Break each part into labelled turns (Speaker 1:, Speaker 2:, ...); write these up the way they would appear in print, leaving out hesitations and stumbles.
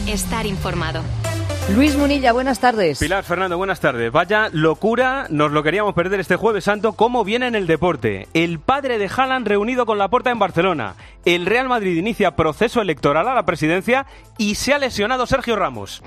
Speaker 1: estar informado.
Speaker 2: Luis Munilla, buenas tardes.
Speaker 3: Pilar, Fernando, buenas tardes. Vaya locura, nos lo queríamos perder este Jueves Santo. ¿Cómo viene en el deporte? El padre de Haaland reunido con Laporta en Barcelona. El Real Madrid inicia proceso electoral a la presidencia y se ha lesionado Sergio Ramos.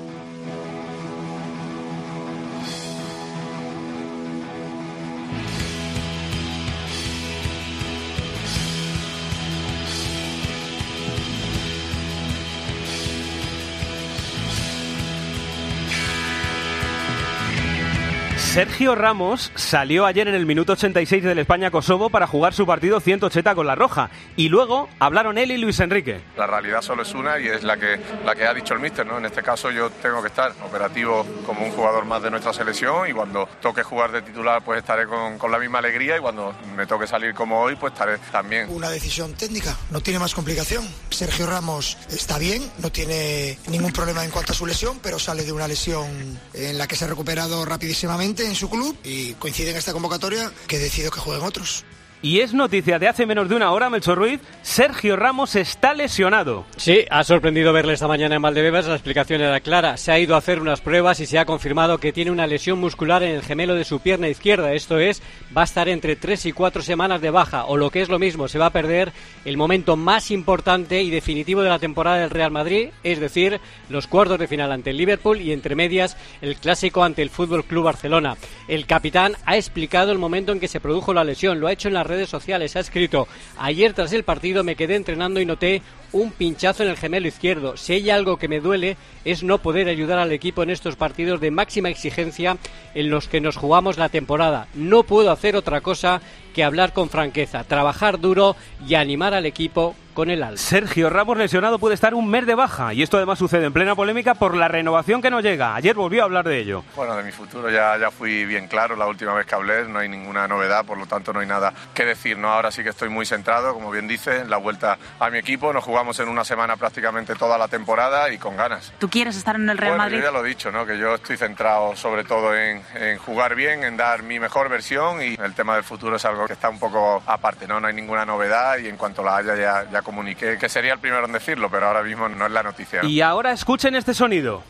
Speaker 3: Sergio Ramos salió ayer en el minuto 86 del España-Kosovo para jugar su partido 180 con la Roja. Y luego hablaron él y Luis Enrique.
Speaker 4: La realidad solo es una y es la que ha dicho el míster, ¿no? En este caso yo tengo que estar operativo como un jugador más de nuestra selección y cuando toque jugar de titular pues estaré con la misma alegría y cuando me toque salir como hoy pues estaré también.
Speaker 5: Una decisión técnica, no tiene más complicación. Sergio Ramos está bien, no tiene ningún problema en cuanto a su lesión, pero sale de una lesión en la que se ha recuperado rapidísimamente en su club y coincide en esta convocatoria que decido que jueguen otros.
Speaker 3: Y es noticia de hace menos de una hora, Melchor Ruiz, Sergio Ramos está lesionado.
Speaker 6: Sí, ha sorprendido verle esta mañana en Valdebebas, la explicación era clara. Se ha ido a hacer unas pruebas y se ha confirmado que tiene una lesión muscular en el gemelo de su pierna izquierda. Esto es, va a estar entre 3 y 4 semanas de baja, o lo que es lo mismo, se va a perder el momento más importante y definitivo de la temporada del Real Madrid, es decir, los cuartos de final ante el Liverpool y entre medias el clásico ante el Fútbol Club Barcelona. El capitán ha explicado el momento en que se produjo la lesión, lo ha hecho en las redes sociales, ha escrito: ayer tras el partido me quedé entrenando y noté un pinchazo en el gemelo izquierdo. Si hay algo que me duele es no poder ayudar al equipo en estos partidos de máxima exigencia en los que nos jugamos la temporada. No puedo hacer otra cosa que hablar con franqueza, trabajar duro y animar al equipo con el alma.
Speaker 3: Sergio Ramos lesionado puede estar un mes de baja y esto además sucede en plena polémica por la renovación que no llega. Ayer volvió a hablar de ello.
Speaker 4: Bueno, de mi futuro ya fui bien claro la última vez que hablé, no hay ninguna novedad, por lo tanto no hay nada que decir, ¿no? Ahora sí que estoy muy centrado, como bien dice, en la vuelta a mi equipo. Nos jugamos en una semana prácticamente toda la temporada y con ganas.
Speaker 7: ¿Tú quieres estar en el Real Madrid?
Speaker 4: Yo ya lo he dicho, ¿no? Que yo estoy centrado sobre todo en jugar bien, en dar mi mejor versión y el tema del futuro es algo que está un poco aparte, ¿no? No hay ninguna novedad y en cuanto la haya ya comuniqué que sería el primero en decirlo, pero ahora mismo no es la noticia, ¿no?
Speaker 3: Y ahora escuchen este sonido.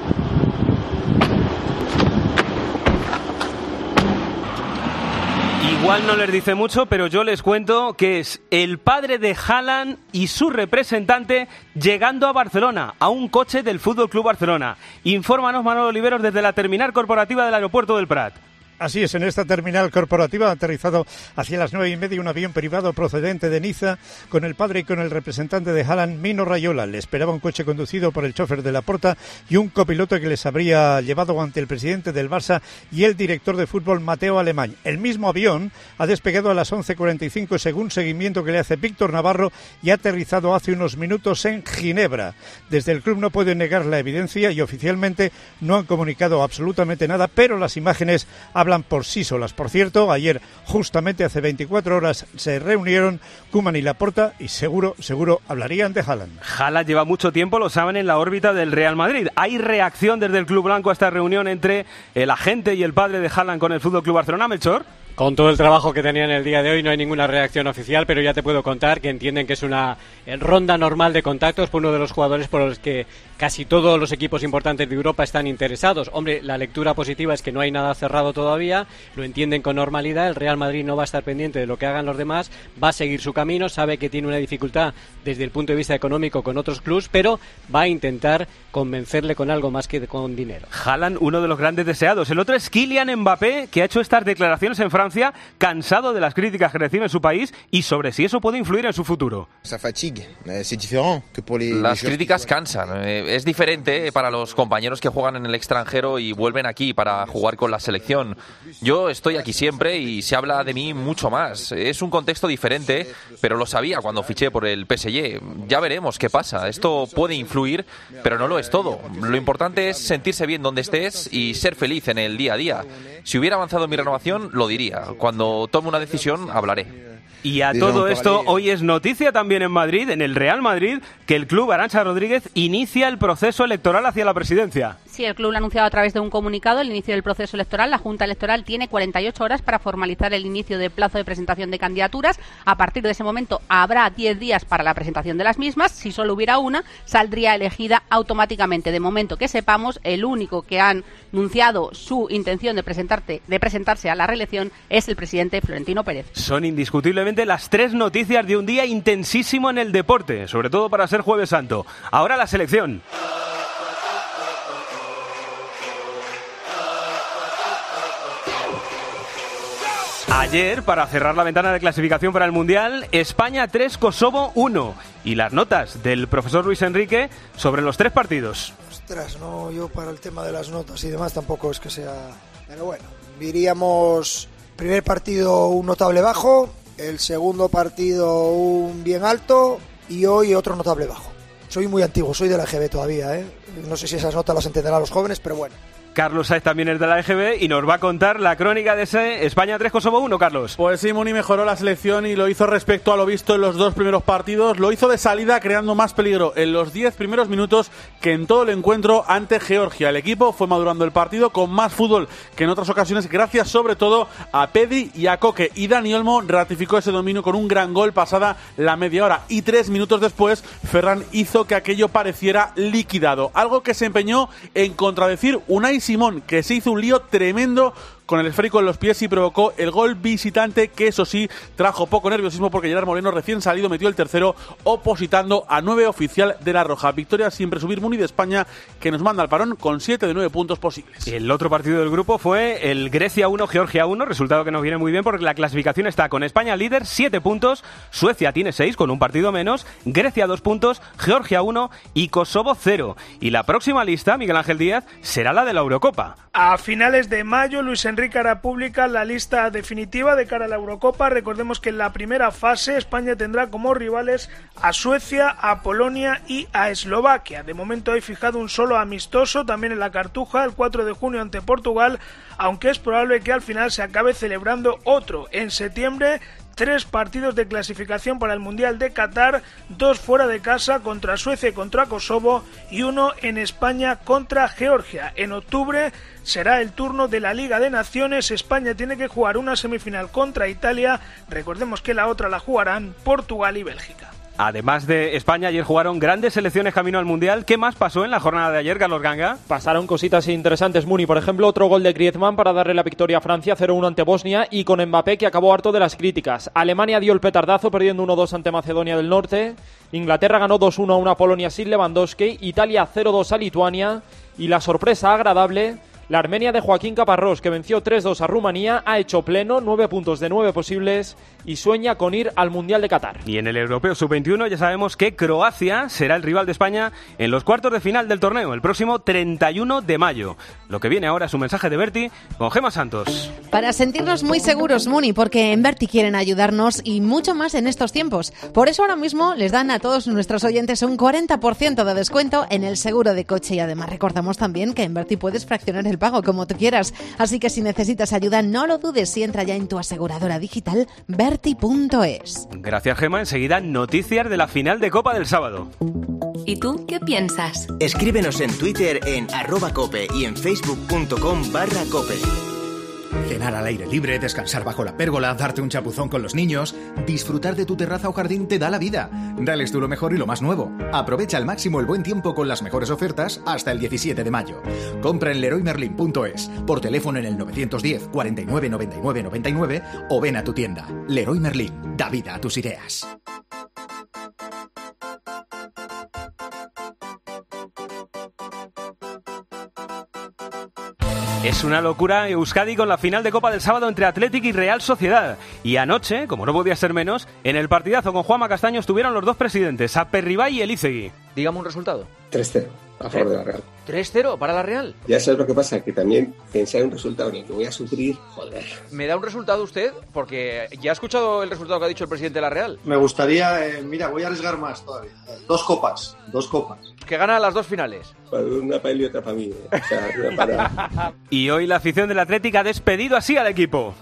Speaker 3: Igual no les dice mucho, pero yo les cuento que es el padre de Haaland y su representante llegando a Barcelona, a un coche del Fútbol Club Barcelona. Infórmanos, Manolo Oliveros, desde la terminal corporativa del aeropuerto del Prat.
Speaker 8: Así es, en esta terminal corporativa ha aterrizado hacia las 9:30 un avión privado procedente de Niza con el padre y con el representante de Haaland, Mino Raiola. Le esperaba un coche conducido por el chofer de Laporta y un copiloto que les habría llevado ante el presidente del Barça y el director de fútbol, Mateo Alemany. El mismo avión ha despegado a las 11:45 según seguimiento que le hace Víctor Navarro y ha aterrizado hace unos minutos en Ginebra. Desde el club no pueden negar la evidencia y oficialmente no han comunicado absolutamente nada, pero las imágenes hablan por sí solas. Por cierto, ayer, justamente hace 24 horas, se reunieron Koeman y Laporta y seguro hablarían de Haaland.
Speaker 3: Haaland lleva mucho tiempo, lo saben, en la órbita del Real Madrid. ¿Hay reacción desde el Club Blanco a esta reunión entre el agente y el padre de Haaland con el Fútbol Club Barcelona, Melchor?
Speaker 6: Con todo el trabajo que tenían el día de hoy no hay ninguna reacción oficial, pero ya te puedo contar que entienden que es una ronda normal de contactos por uno de los jugadores por los que casi todos los equipos importantes de Europa están interesados. Hombre, la lectura positiva es que no hay nada cerrado todavía, lo entienden con normalidad, el Real Madrid no va a estar pendiente de lo que hagan los demás, va a seguir su camino, sabe que tiene una dificultad desde el punto de vista económico con otros clubs, pero va a intentar convencerle con algo más que con dinero.
Speaker 3: Haaland, uno de los grandes deseados. El otro es Kylian Mbappé, que ha hecho estas declaraciones en Francia, cansado de las críticas que recibe en su país y sobre si eso puede influir en su futuro.
Speaker 9: Las críticas cansan. Es diferente para los compañeros que juegan en el extranjero y vuelven aquí para jugar con la selección. Yo estoy aquí siempre y se habla de mí mucho más. Es un contexto diferente, pero lo sabía cuando fiché por el PSG. Ya veremos qué pasa. Esto puede influir, pero no lo es todo. Lo importante es sentirse bien donde estés y ser feliz en el día a día. Si hubiera avanzado mi renovación, lo diría. Cuando tome una decisión, hablaré.
Speaker 3: Y a todo esto, hoy es noticia también en Madrid, en el Real Madrid, que el club Arantxa Rodríguez inicia el proceso electoral hacia la presidencia.
Speaker 1: Sí, el club lo ha anunciado a través de un comunicado el inicio del proceso electoral. La Junta Electoral tiene 48 horas para formalizar el inicio del plazo de presentación de candidaturas. A partir de ese momento habrá 10 días para la presentación de las mismas. Si solo hubiera una, saldría elegida automáticamente. De momento que sepamos, el único que ha anunciado su intención de presentarse a la reelección es el presidente Florentino Pérez.
Speaker 3: Son indiscutiblemente las 3 noticias de un día intensísimo en el deporte, sobre todo para ser Jueves Santo. Ahora la selección. Ayer, para cerrar la ventana de clasificación para el Mundial, España 3, Kosovo 1. Y las notas del profesor Luis Enrique sobre los 3 partidos.
Speaker 5: Ostras, no, yo para el tema de las notas y demás tampoco es que sea... Pero bueno, diríamos, primer partido un notable bajo, el segundo partido un bien alto y hoy otro notable bajo. Soy muy antiguo, soy de la EGB todavía, ¿eh? No sé si esas notas las entenderán los jóvenes, pero bueno.
Speaker 3: Carlos Saez también es de la EGB y nos va a contar la crónica de ese España 3, Kosovo 1, Carlos.
Speaker 7: Pues sí, Muni mejoró la selección y lo hizo respecto a lo visto en los 2 primeros partidos. Lo hizo de salida creando más peligro en los 10 primeros minutos que en todo el encuentro ante Georgia. El equipo fue madurando el partido con más fútbol que en otras ocasiones, gracias sobre todo a Pedri y a Koke. Y Dani Olmo ratificó ese dominio con un gran gol pasada la media hora. Y 3 minutos después, Ferran hizo que aquello pareciera liquidado. Algo que se empeñó en contradecir Unai Simón, que se hizo un lío tremendo con el esférico en los pies y provocó el gol visitante, que eso sí trajo poco nerviosismo porque Gerard Moreno, recién salido, metió el tercero opositando a 9 oficial de la Roja. Victoria sin presumir Muni de España, que nos manda al parón con 7 de 9 puntos posibles.
Speaker 3: El otro partido del grupo fue el Grecia 1, Georgia 1, resultado que nos viene muy bien porque la clasificación está con España líder, 7 puntos, Suecia tiene 6 con un partido menos, Grecia 2 puntos, Georgia 1 y Kosovo 0. Y la próxima lista, Miguel Ángel Díaz, será la de la Eurocopa.
Speaker 10: A finales de mayo, Luis Enrique hará pública la lista definitiva de cara a la Eurocopa. Recordemos que en la primera fase España tendrá como rivales a Suecia, a Polonia y a Eslovaquia. De momento hay fijado un solo amistoso, también en la Cartuja, el 4 de junio ante Portugal, aunque es probable que al final se acabe celebrando otro en septiembre. 3 partidos de clasificación para el Mundial de Qatar, 2 fuera de casa contra Suecia y contra Kosovo y 1 en España contra Georgia. En octubre será el turno de la Liga de Naciones. España tiene que jugar una semifinal contra Italia. Recordemos que la otra la jugarán Portugal y Bélgica.
Speaker 3: Además de España, ayer jugaron grandes selecciones camino al Mundial. ¿Qué más pasó en la jornada de ayer, Carlos Ganga?
Speaker 11: Pasaron cositas interesantes, Muni. Por ejemplo, otro gol de Griezmann para darle la victoria a Francia, 0-1 ante Bosnia, y con Mbappé, que acabó harto de las críticas. Alemania dio el petardazo perdiendo 1-2 ante Macedonia del Norte. Inglaterra ganó 2-1 a una Polonia sin Lewandowski. Italia 0-2 a Lituania. Y la sorpresa agradable, la Armenia de Joaquín Caparrós, que venció 3-2 a Rumanía, ha hecho pleno, 9 puntos de 9 posibles y sueña con ir al Mundial de Qatar.
Speaker 3: Y en el Europeo Sub-21 ya sabemos que Croacia será el rival de España en los cuartos de final del torneo, el próximo 31 de mayo. Lo que viene ahora es un mensaje de Berti con Gemma Santos.
Speaker 2: Para sentirnos muy seguros, Muni, porque en Berti quieren ayudarnos y mucho más en estos tiempos. Por eso ahora mismo les dan a todos nuestros oyentes un 40% de descuento en el seguro de coche y además recordamos también que en Berti puedes fraccionar el pago como tú quieras. Así que si necesitas ayuda, no lo dudes y entra ya en tu aseguradora digital Berti.es.
Speaker 3: Gracias, Gemma. Enseguida noticias de la final de Copa del sábado.
Speaker 12: ¿Y tú qué piensas?
Speaker 13: Escríbenos en Twitter en @cope y en facebook.com/cope.
Speaker 14: Cenar al aire libre, descansar bajo la pérgola, darte un chapuzón con los niños, disfrutar de tu terraza o jardín te da la vida. Dales tú lo mejor y lo más nuevo. Aprovecha al máximo el buen tiempo con las mejores ofertas hasta el 17 de mayo. Compra en leroymerlin.es, por teléfono en el 910 49 99 99 o ven a tu tienda. Leroy Merlin, da vida a tus ideas.
Speaker 3: Es una locura Euskadi con la final de Copa del sábado entre Athletic y Real Sociedad. Y anoche, como no podía ser menos, en el partidazo con Juanma Castaño estuvieron los dos presidentes, Aperribay y Elizegui.
Speaker 15: Dígame un resultado.
Speaker 16: 3-0 a favor de la Real.
Speaker 15: 3-0 para la Real.
Speaker 16: Ya sabes lo que pasa, que también pensar en un resultado en el que voy a sufrir, joder.
Speaker 15: ¿Me da un resultado usted? Porque ya ha escuchado el resultado que ha dicho el presidente de la Real.
Speaker 17: Me gustaría, mira, voy a arriesgar más todavía. 2 copas.
Speaker 15: Que gana las 2 finales.
Speaker 16: Una para él y otra para mí. O sea, una para...
Speaker 3: Y hoy la afición del Athletic ha despedido así al equipo.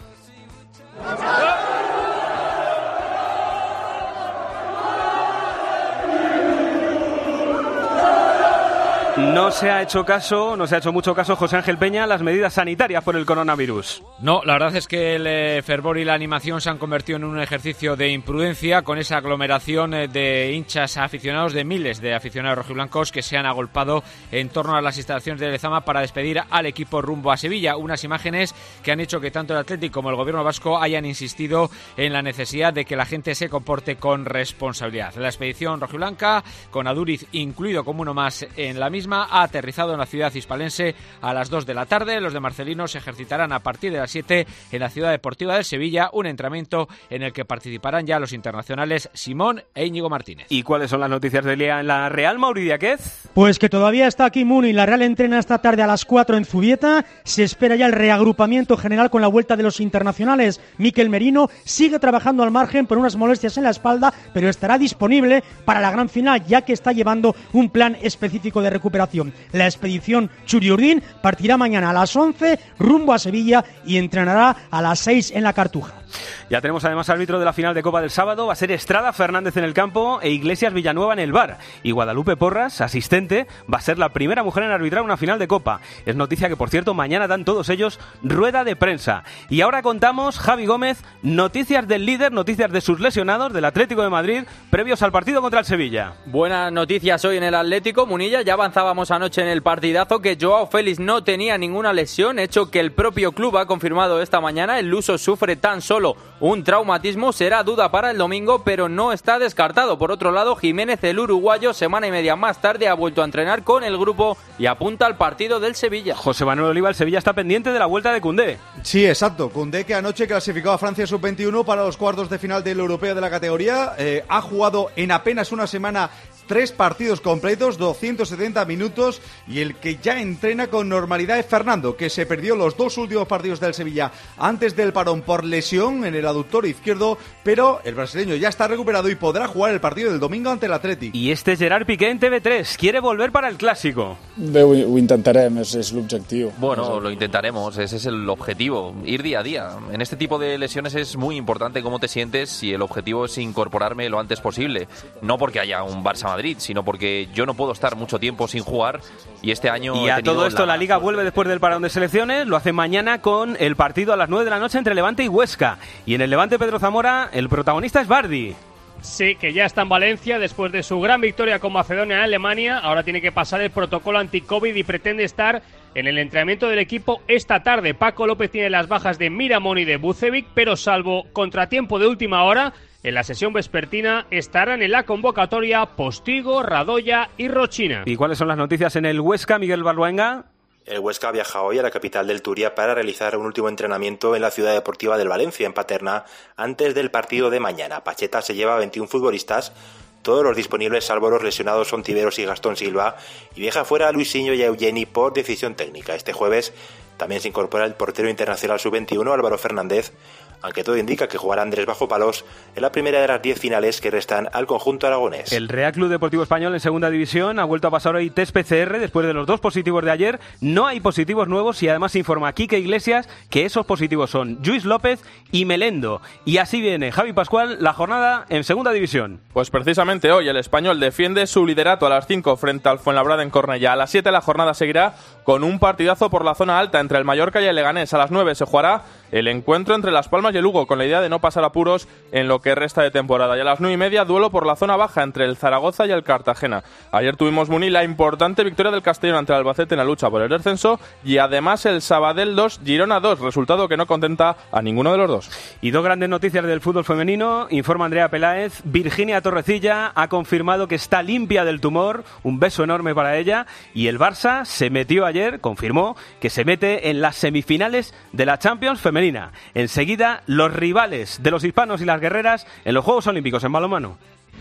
Speaker 3: No se ha hecho mucho caso, José Ángel Peña, a las medidas sanitarias por el coronavirus.
Speaker 18: No, la verdad es que el fervor y la animación se han convertido en un ejercicio de imprudencia con esa aglomeración de hinchas aficionados, de miles de aficionados rojiblancos que se han agolpado en torno a las instalaciones de Lezama para despedir al equipo rumbo a Sevilla. Unas imágenes que han hecho que tanto el Athletic como el gobierno vasco hayan insistido en la necesidad de que la gente se comporte con responsabilidad. La expedición rojiblanca, con Aduriz incluido como uno más en la misma, ha aterrizado en la ciudad hispalense a las 2 de la tarde. Los de Marcelino se ejercitarán a partir de las 7 en la Ciudad Deportiva de Sevilla, un entrenamiento en el que participarán ya los internacionales Simón e Íñigo Martínez.
Speaker 3: ¿Y cuáles son las noticias del día en la Real, Mauri Diáquez?
Speaker 19: Pues que todavía está aquí Muni. La Real entrena esta tarde a las 4 en Zubieta. Se espera ya el reagrupamiento general con la vuelta de los internacionales. Mikel Merino sigue trabajando al margen por unas molestias en la espalda, pero estará disponible para la gran final, ya que está llevando un plan específico de recuperación. La expedición Churiurdín partirá mañana a las 11 rumbo a Sevilla y entrenará a las 6 en la Cartuja.
Speaker 3: Ya tenemos además árbitro de la final de Copa del sábado. Va a ser Estrada Fernández en el campo e Iglesias Villanueva en el VAR. Y Guadalupe Porras, asistente, va a ser la primera mujer en arbitrar una final de Copa. Es noticia que, por cierto, mañana dan todos ellos rueda de prensa. Y ahora contamos, Javi Gómez, noticias del líder, noticias de sus lesionados del Atlético de Madrid previos al partido contra el Sevilla.
Speaker 20: Buenas noticias hoy en el Atlético, Munilla. Ya avanzábamos anoche en el partidazo que Joao Félix no tenía ninguna lesión, hecho que el propio club ha confirmado esta mañana. El luso sufre tan solo un traumatismo, será duda para el domingo, pero no está descartado. Por otro lado, Jiménez, el uruguayo, semana y media más tarde ha vuelto a entrenar con el grupo y apunta al partido del Sevilla.
Speaker 3: José Manuel Oliva, el Sevilla está pendiente de la vuelta de Koundé.
Speaker 21: Sí, exacto. Koundé, que anoche clasificó a Francia Sub-21 para los cuartos de final del europeo de la categoría, ha jugado en apenas una semana 3 partidos completos, 270 minutos, y el que ya entrena con normalidad es Fernando, que se perdió los 2 últimos partidos del Sevilla antes del parón por lesión en el aductor izquierdo, pero el brasileño ya está recuperado y podrá jugar el partido del domingo ante el Athletic.
Speaker 3: Y este es Gerard Piqué en TV3, quiere volver para el Clásico.
Speaker 22: Ho intentarem, és l'objectiu.
Speaker 9: Bueno, lo intentaremos, ese es el objetivo, ir día a día. En este tipo de lesiones es muy importante cómo te sientes y el objetivo es incorporarme lo antes posible. No porque haya un Barça-Madrid, sino porque yo no puedo estar mucho tiempo sin jugar y este año...
Speaker 3: Y a todo esto la Liga vuelve después del parón de selecciones, lo hace mañana con el partido a las 9 de la noche entre Levante y Huesca. Y en el Levante Pedro Zamora, el protagonista es Bardi.
Speaker 23: Sí, que ya está en Valencia después de su gran victoria con Macedonia en Alemania. Ahora tiene que pasar el protocolo anti-COVID y pretende estar en el entrenamiento del equipo esta tarde. Paco López tiene las bajas de Miramón y de Bucevic, pero salvo contratiempo de última hora, en la sesión vespertina estarán en la convocatoria Postigo, Radoya y Rochina.
Speaker 3: ¿Y cuáles son las noticias en el Huesca, Miguel Barluenga?
Speaker 24: El Huesca viaja hoy a la capital del Turia para realizar un último entrenamiento en la ciudad deportiva del Valencia, en Paterna, antes del partido de mañana. Pacheta se lleva a 21 futbolistas, todos los disponibles salvo los lesionados son Tiberos y Gastón Silva, y deja fuera a Luisinho y a Eugeni por decisión técnica. Este jueves también se incorpora el portero internacional sub-21 Álvaro Fernández, aunque todo indica que jugará Andrés Bajo Palos en la primera de las 10 finales que restan al conjunto aragonés.
Speaker 3: El Real Club Deportivo Español en segunda división ha vuelto a pasar hoy test PCR después de los 2 positivos de ayer. No hay positivos nuevos y además informa Quique Iglesias que esos positivos son Lluís López y Melendo. Y así viene Javi Pascual la jornada en segunda división.
Speaker 25: Pues precisamente hoy el Español defiende su liderato a las 5 frente al Fuenlabrada en Cornellá. A las 7 la jornada seguirá con un partidazo por la zona alta entre el Mallorca y el Leganés. A las 9 se jugará el encuentro entre Las Palmas y el Lugo, con la idea de no pasar apuros en lo que resta de temporada. Y a las 9:30, duelo por la zona baja entre el Zaragoza y el Cartagena. Ayer tuvimos, Muni, la importante victoria del Castellón ante el Albacete en la lucha por el descenso, y además el Sabadell 2, Girona 2, resultado que no contenta a ninguno de los dos.
Speaker 3: Y 2 grandes noticias del fútbol femenino, informa Andrea Peláez. Virginia Torrecilla ha confirmado que está limpia del tumor, un beso enorme para ella, y el Barça se metió ayer, confirmó que se mete en las semifinales de la Champions femenina. Enseguida, los rivales de los hispanos y las guerreras en los Juegos Olímpicos en balonmano.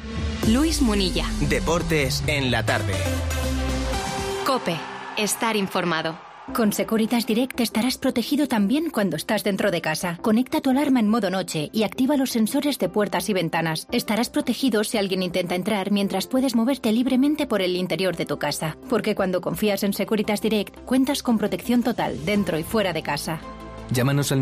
Speaker 12: Luis Munilla.
Speaker 13: Deportes en la tarde.
Speaker 12: COPE. Estar informado.
Speaker 26: Con Securitas Direct estarás protegido también cuando estás dentro de casa. Conecta tu alarma en modo noche y activa los sensores de puertas y ventanas. Estarás protegido si alguien intenta entrar mientras puedes moverte libremente por el interior de tu casa. Porque cuando confías en Securitas Direct, cuentas con protección total dentro y fuera de casa.
Speaker 27: Llámanos al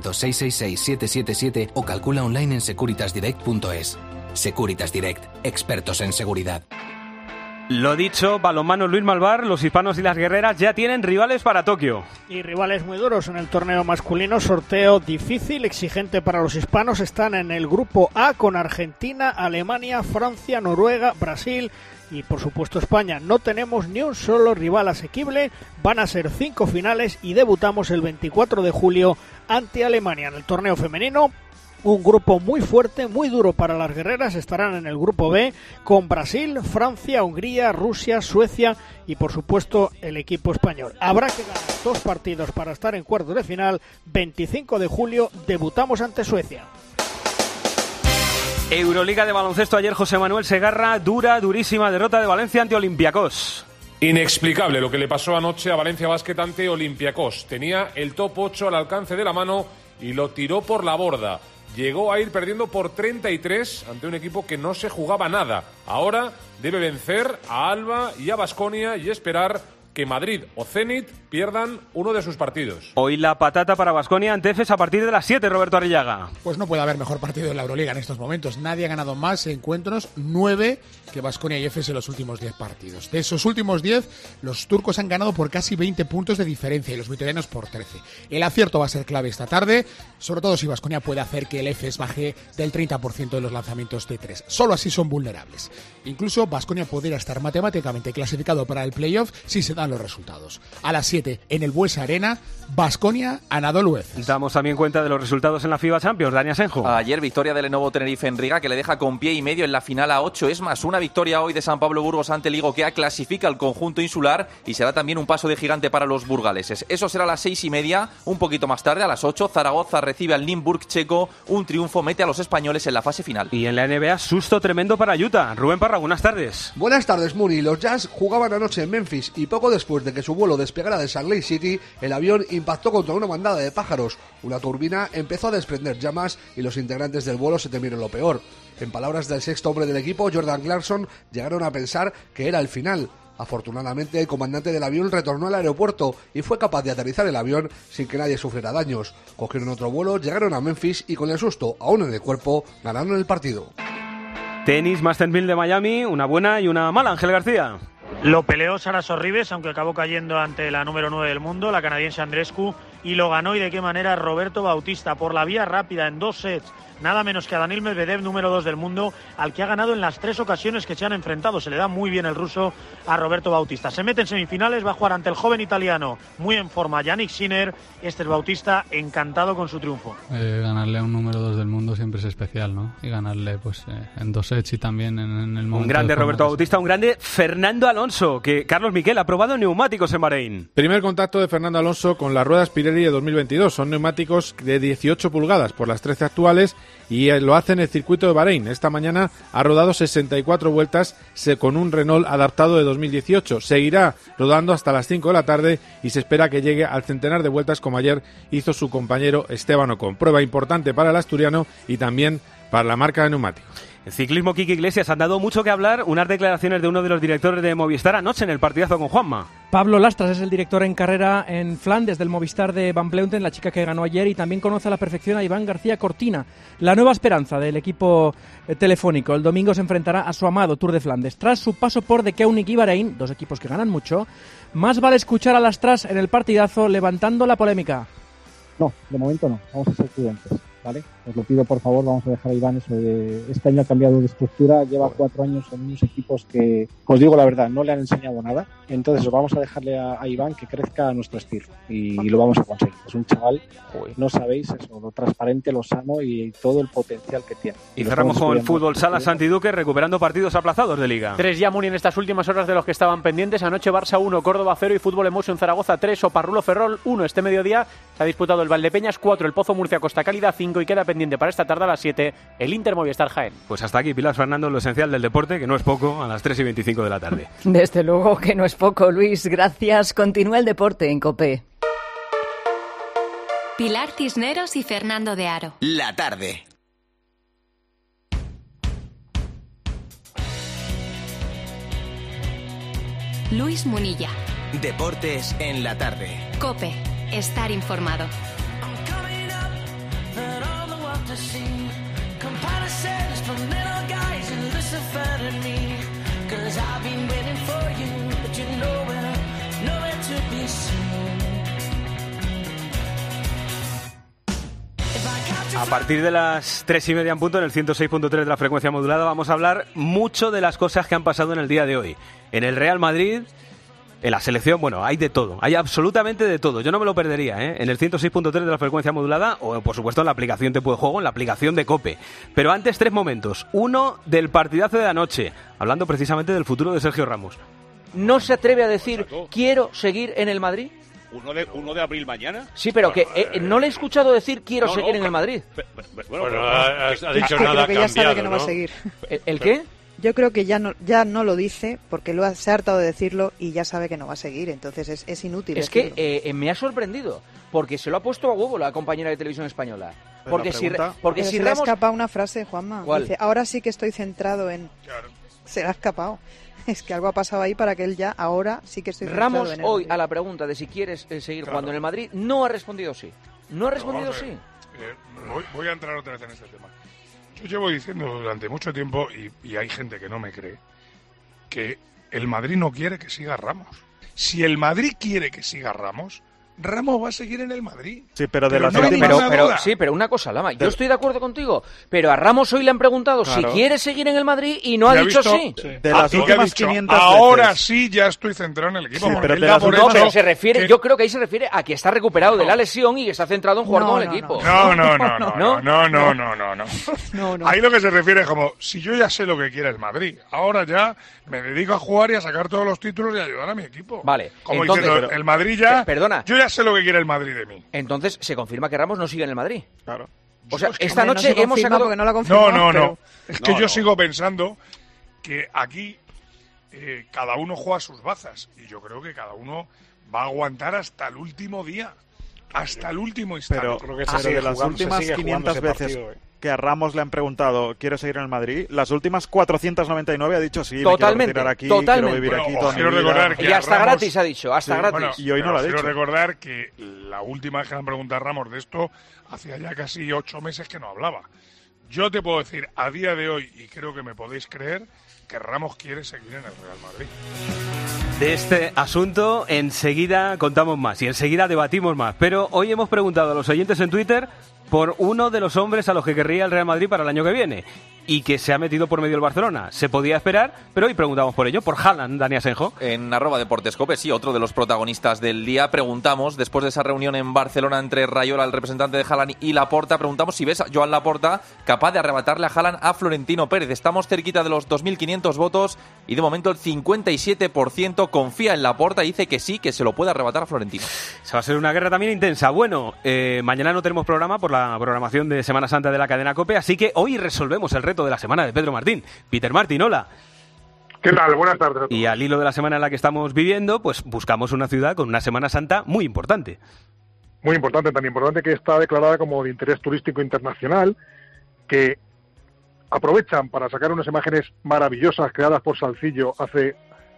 Speaker 27: 900-666-777 o calcula online en securitasdirect.es. Securitas Direct, expertos en seguridad.
Speaker 3: Lo dicho, balonmano Luis Malvar, los hispanos y las guerreras ya tienen rivales para Tokio.
Speaker 1: Y rivales muy duros en el torneo masculino, sorteo difícil, exigente para los hispanos. Están en el grupo A con Argentina, Alemania, Francia, Noruega, Brasil y por supuesto España. No tenemos ni un solo rival asequible, van a ser 5 finales y debutamos el 24 de julio ante Alemania. En el torneo femenino, un grupo muy fuerte, muy duro para las guerreras. Estarán en el grupo B con Brasil, Francia, Hungría, Rusia, Suecia y por supuesto el equipo español. Habrá que ganar 2 partidos para estar en cuartos de final. 25 de julio debutamos ante Suecia.
Speaker 3: Euroliga de baloncesto, ayer José Manuel Segarra, durísima derrota de Valencia ante Olympiacos.
Speaker 4: Inexplicable lo que le pasó anoche a Valencia Basket ante Olympiacos. Tenía el top 8 al alcance de la mano y lo tiró por la borda. Llegó a ir perdiendo por 33 ante un equipo que no se jugaba nada. Ahora debe vencer a Alba y a Baskonia y esperar que Madrid o Zenit pierdan uno de sus partidos.
Speaker 3: Hoy la patata para Baskonia ante Efes a partir de las 7, Roberto Arrillaga.
Speaker 5: Pues no puede haber mejor partido en la Euroliga en estos momentos. Nadie ha ganado más encuentros, 9, que Baskonia y Efes en los últimos 10 partidos. De esos últimos 10, los turcos han ganado por casi 20 puntos de diferencia y los vitorianos por 13. El acierto va a ser clave esta tarde, sobre todo si Baskonia puede hacer que el Efes baje del 30% de los lanzamientos de 3. Solo así son vulnerables. Incluso Baskonia podría estar matemáticamente clasificado para el playoff si se dan los resultados. A las 7 en el Buesa Arena, Baskonia, Anadolu Efes.
Speaker 3: Damos también cuenta de los resultados en la FIBA Champions. Dani Asenjo.
Speaker 9: Ayer victoria del Lenovo Tenerife en Riga, que le deja con pie y medio en la final a 8. Es más, una victoria hoy de San Pablo Burgos ante el Igokea clasifica al conjunto insular y será también un paso de gigante para los burgaleses. Eso será a las 6:30. Un poquito más tarde, a las 8, Zaragoza recibe al Nymburk checo. Un triunfo mete a los españoles en la fase final.
Speaker 3: Y en la NBA, susto tremendo para Utah. Rubén Parra, buenas tardes.
Speaker 6: Buenas tardes, Muni. Los Jazz jugaban anoche en Memphis y poco después de que su vuelo despegara de Salt Lake City, el avión impactó contra una bandada de pájaros. Una turbina empezó a desprender llamas y los integrantes del vuelo se temieron lo peor. En palabras del sexto hombre del equipo, Jordan Clarkson, llegaron a pensar que era el final. Afortunadamente, el comandante del avión retornó al aeropuerto y fue capaz de aterrizar el avión sin que nadie sufriera daños. Cogieron otro vuelo, llegaron a Memphis y con el susto aún en el cuerpo, ganaron el partido.
Speaker 3: Tenis, Masters 1000 de Miami, una buena y una mala. Ángel García.
Speaker 7: Lo peleó Sara Sorribes, aunque acabó cayendo ante la número 9 del mundo, la canadiense Andreescu, y lo ganó, y de qué manera, Roberto Bautista, por la vía rápida en 2 sets, nada menos que a Daniil Medvedev, número 2 del mundo, al que ha ganado en las 3 ocasiones que se han enfrentado. Se le da muy bien el ruso a Roberto Bautista. Se mete en semifinales, va a jugar ante el joven italiano, muy en forma, Yannick Sinner. Este es Bautista, encantado con su triunfo.
Speaker 8: Ganarle a un número 2 del mundo siempre es especial, ¿no? Y ganarle pues en 2 sets y también en el momento.
Speaker 3: Un grande Roberto Bautista, un grande Fernando Alonso, que Carlos Miquel ha probado neumáticos en Bahrein.
Speaker 27: Primer contacto de Fernando Alonso con las ruedas Pirelli de 2022. Son neumáticos de 18 pulgadas por las 13 actuales y lo hace en el circuito de Bahrein. Esta mañana ha rodado 64 vueltas con un Renault adaptado de 2018. Seguirá rodando hasta las 5 de la tarde y se espera que llegue al centenar de vueltas como ayer hizo su compañero Esteban Ocon. Prueba importante para el asturiano y también para la marca de neumáticos.
Speaker 3: En ciclismo, Quique Iglesias, han dado mucho que hablar unas declaraciones de uno de los directores de Movistar anoche en el partidazo con Juanma.
Speaker 28: Pablo Lastras es el director en carrera en Flandes del Movistar de Van Vleuten, la chica que ganó ayer, y también conoce a la perfección a Iván García Cortina, la nueva esperanza del equipo telefónico. El domingo se enfrentará a su amado Tour de Flandes. Tras su paso por De Keunig y Bahrein, 2 equipos que ganan mucho, más vale escuchar a Lastras en el partidazo levantando la polémica.
Speaker 29: No, de momento no, vamos a ser prudentes, ¿vale? Os lo pido, por favor, vamos a dejar a Iván eso de... Este año ha cambiado de estructura, lleva 4 años en unos equipos que, os digo la verdad, no le han enseñado nada. Entonces vamos a dejarle a Iván que crezca a nuestro estilo y lo vamos a conseguir. Es un chaval, no sabéis eso, lo transparente, lo sano y todo el potencial que tiene.
Speaker 3: Y cerramos con el fútbol sala Santiduque, recuperando partidos aplazados de Liga.
Speaker 27: 3 ya, Muni, en estas últimas horas de los que estaban pendientes. Anoche Barça 1, Córdoba 0 y Fútbol Emotion Zaragoza 3, Oparrulo Ferrol 1. Este mediodía se ha disputado el Valdepeñas 4, el Pozo Murcia Costa Cálida 5 y queda pendiente para esta tarde a las 7 el Inter Movistar Jaén.
Speaker 3: Pues hasta aquí, Pilar Fernando, lo esencial del deporte, que no es poco, a las 3:25 de la tarde.
Speaker 30: Desde luego que no es poco, Luis. Gracias. Continúa el deporte en COPE.
Speaker 12: Pilar Cisneros y Fernando de Aro.
Speaker 13: La tarde.
Speaker 12: Luis Munilla.
Speaker 13: Deportes en la tarde.
Speaker 12: COPE. Estar informado.
Speaker 3: A partir de las 3:30 en punto, en el 106.3 de la frecuencia modulada, vamos a hablar mucho de las cosas que han pasado en el día de hoy. En el Real Madrid, en la selección, bueno, hay de todo, hay absolutamente de todo. Yo no me lo perdería, en el 106.3 de la frecuencia modulada o, por supuesto, en la aplicación Tiempo de Juego, en la aplicación de COPE. Pero antes, 3 momentos. Uno, del partidazo de anoche, hablando precisamente del futuro de Sergio Ramos.
Speaker 2: ¿No se atreve a decir, quiero seguir en el Madrid?
Speaker 10: 1 de abril mañana.
Speaker 2: Sí, pero que no le he escuchado decir quiero seguir en el Madrid.
Speaker 10: Bueno, ha dicho nada,
Speaker 11: creo que ya sabe que no va a seguir.
Speaker 2: ¿El qué?
Speaker 11: Yo creo que ya no lo dice porque se ha hartado de decirlo y ya sabe que no va a seguir, entonces es inútil.
Speaker 2: Es
Speaker 11: decirlo.
Speaker 2: Que me ha sorprendido porque se lo ha puesto a huevo la compañera de televisión española. Porque si
Speaker 11: Pero
Speaker 2: si
Speaker 11: se
Speaker 2: Ramos...
Speaker 11: le ha escapado una frase, Juanma.
Speaker 2: ¿Cuál?
Speaker 11: Dice, ahora sí que estoy centrado en... Claro. Se le ha escapado. Es que algo ha pasado ahí para que él ya, ahora sí que estoy centrado
Speaker 2: Ramos
Speaker 11: en él.
Speaker 2: hoy a la pregunta de si quieres seguir jugando en el Madrid no ha respondido sí. No ha respondido sí.
Speaker 14: Voy a entrar otra vez en este tema. Yo llevo diciendo durante mucho tiempo, y hay gente que no me cree, que el Madrid no quiere que siga Ramos. Si el Madrid quiere que siga Ramos va a seguir en el Madrid.
Speaker 21: Sí, pero de las
Speaker 2: pero una cosa, Lama, yo estoy de acuerdo contigo, pero a Ramos hoy le han preguntado si quiere seguir en el Madrid y no ha dicho sí.
Speaker 21: De las últimas 500
Speaker 14: ahora
Speaker 21: veces.
Speaker 14: sí ya estoy centrado en el equipo.
Speaker 21: Sí, pero
Speaker 2: se refiere, yo creo que ahí se refiere a que está recuperado de la lesión y que está centrado en jugar con el equipo.
Speaker 14: No. Ahí lo que se refiere es como, si yo ya sé lo que quiere el Madrid, ahora ya me dedico a jugar y a sacar todos los títulos y a ayudar a mi equipo.
Speaker 2: Vale.
Speaker 14: Como entonces, diciendo, el Madrid ya...
Speaker 2: Perdona.
Speaker 14: Yo ya sé lo que quiere el Madrid de mí.
Speaker 2: Entonces se confirma que Ramos no sigue en el Madrid.
Speaker 14: Claro.
Speaker 2: O sea, esta noche hemos sacado...
Speaker 14: No. Es que yo sigo pensando que aquí cada uno juega sus bazas. Y yo creo que cada uno va a aguantar hasta el último día. Hasta el último instante.
Speaker 21: Pero creo que de las últimas 500 veces que a Ramos le han preguntado ¿quiere seguir en el Madrid? Las últimas 499 ha dicho sí,
Speaker 2: totalmente,
Speaker 21: me quiero retirar aquí,
Speaker 2: totalmente.
Speaker 21: quiero vivir aquí toda mi
Speaker 14: quiero recordar que
Speaker 2: y hasta
Speaker 14: Ramos,
Speaker 2: gratis ha dicho, hasta gratis.
Speaker 14: Bueno,
Speaker 21: y hoy no lo ha dicho.
Speaker 14: Quiero recordar que la última vez que le han preguntado a Ramos de esto, hacía ya casi 8 meses que no hablaba. Yo te puedo decir a día de hoy, y creo que me podéis creer, que Ramos quiere seguir en el Real Madrid.
Speaker 3: De este asunto enseguida contamos más y enseguida debatimos más. Pero hoy hemos preguntado a los oyentes en Twitter por uno de los hombres a los que querría el Real Madrid para el año que viene y que se ha metido por medio el Barcelona. Se podía esperar, pero hoy preguntamos por ello, por Haaland, Dani Asenjo.
Speaker 9: En @deportescope, sí, otro de los protagonistas del día. Preguntamos, después de esa reunión en Barcelona entre Rayola, el representante de Haaland, y Laporta, preguntamos si ves a Joan Laporta capaz de arrebatarle a Haaland a Florentino Pérez. Estamos cerquita de los 2.500 votos y de momento el 57% confía en Laporta y dice que sí, que se lo puede arrebatar a Florentino.
Speaker 3: Se va a ser una guerra también intensa. Bueno, mañana no tenemos programa por la programación de Semana Santa de la cadena COPE, así que hoy resolvemos el reto de la semana de Pedro Martín. Peter Martín, hola.
Speaker 15: ¿Qué tal? Buenas tardes.
Speaker 3: Y al hilo de la semana en la que estamos viviendo, pues buscamos una ciudad con una Semana Santa muy importante.
Speaker 15: Muy importante, tan importante que está declarada como de interés turístico internacional, que aprovechan para sacar unas imágenes maravillosas creadas por Salcillo hace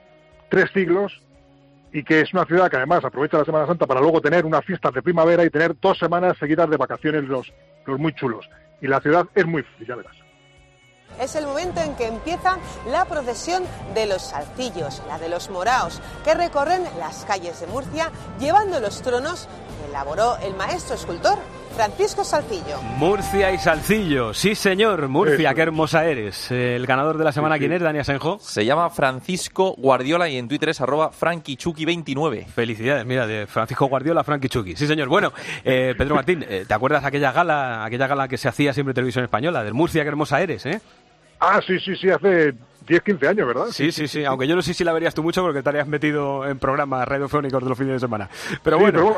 Speaker 15: 3 siglos, y que es una ciudad que además aprovecha la Semana Santa para luego tener unas fiestas de primavera y tener 2 semanas seguidas de vacaciones los muy chulos. Y la ciudad es muy feliz, ya verás.
Speaker 16: Es el momento en que empieza la procesión de los Salcillos, la de los Moraos, que recorren las calles de Murcia llevando los tronos que elaboró el maestro escultor Francisco Salcillo.
Speaker 3: Murcia y Salcillo, sí señor, Murcia, qué hermosa eres. El ganador de la semana, ¿quién es, Dani Asenjo?
Speaker 9: Se llama Francisco Guardiola y en Twitter es @frankichuki29.
Speaker 3: Felicidades, mira, de Francisco Guardiola a Frankichuki. Sí señor, bueno, Pedro Martín, ¿te acuerdas aquella gala que se hacía siempre en Televisión Española, del Murcia, qué hermosa eres,
Speaker 15: Sí, hace 10-15 años, ¿verdad?
Speaker 3: Sí, aunque yo no sé si la verías tú mucho porque estarías metido en programas radiofónicos de los fines de semana. Pero bueno.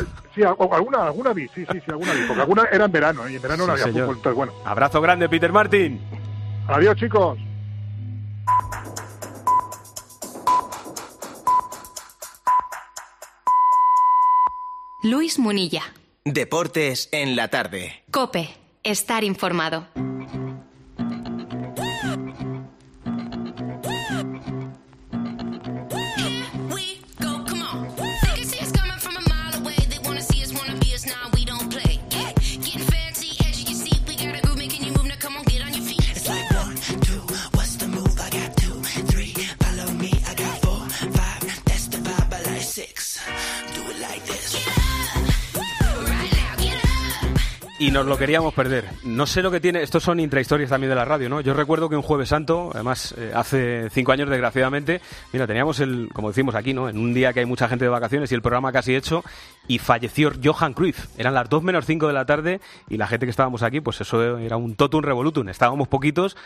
Speaker 15: Alguna vi, alguna vi, porque alguna era en verano, y en verano no había fútbol, entonces bueno.
Speaker 3: Abrazo grande, Peter Martín.
Speaker 15: Adiós, chicos.
Speaker 12: Luis Munilla.
Speaker 13: Deportes en la tarde.
Speaker 12: COPE. Estar informado.
Speaker 3: y nos lo queríamos perder. No sé lo que tiene, estos son intrahistorias también de la radio, ¿no? Yo recuerdo que un Jueves Santo, además hace 5 años desgraciadamente, mira, teníamos como decimos aquí, ¿no? En un día que hay mucha gente de vacaciones y el programa casi hecho, y falleció Johan Cruyff. Eran las 2 menos 5 de la tarde y la gente que estábamos aquí, pues eso era un totum revolutum. Estábamos poquitos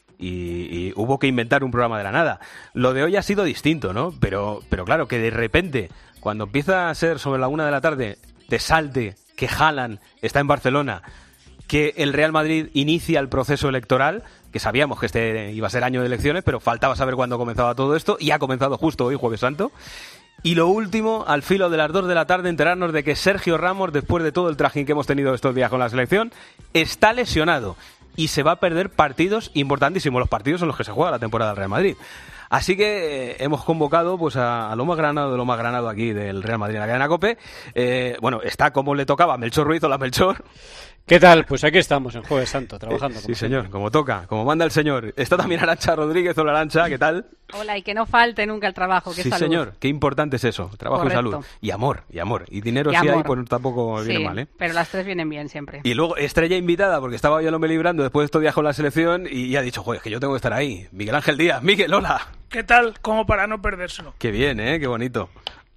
Speaker 3: y hubo que inventar un programa de la nada. Lo de hoy ha sido distinto, ¿no? Pero claro, que de repente, cuando empieza a ser sobre la 1 de la tarde, te salte que Haaland está en Barcelona, que el Real Madrid inicia el proceso electoral, que sabíamos que este iba a ser año de elecciones, pero faltaba saber cuándo comenzaba todo esto, y ha comenzado justo hoy, Jueves Santo. Y lo último, al filo de las 2 de la tarde, enterarnos de que Sergio Ramos, después de todo el trajín que hemos tenido estos días con la selección, está lesionado y se va a perder partidos importantísimos, los partidos en los que se juega la temporada del Real Madrid. Así que hemos convocado pues a lo más granado de lo más granado aquí del Real Madrid en la cadena COPE. Bueno, está como le tocaba a Melchor Ruiz. Hola, Melchor.
Speaker 1: ¿Qué tal? Pues aquí estamos en Jueves Santo, trabajando.
Speaker 3: Sí, señor, como toca, como manda el señor. Está también Arantxa Rodríguez. Hola, Arantxa, ¿qué tal?
Speaker 17: Hola, y que no falte nunca el trabajo, que
Speaker 3: sí,
Speaker 17: salud.
Speaker 3: Señor, qué importante es eso, trabajo. Correcto. Y salud. Y amor. Y dinero y si hay, pues tampoco viene mal, ¿eh?
Speaker 17: Pero las 3 vienen bien siempre.
Speaker 3: Y luego, estrella invitada, porque estaba yo me librando después de estos días con la selección y ha dicho, joder, es que yo tengo que estar ahí. Miguel Ángel Díaz. Miguel, hola.
Speaker 18: ¿Qué tal? Como para no perdérselo.
Speaker 3: Qué bien, qué bonito.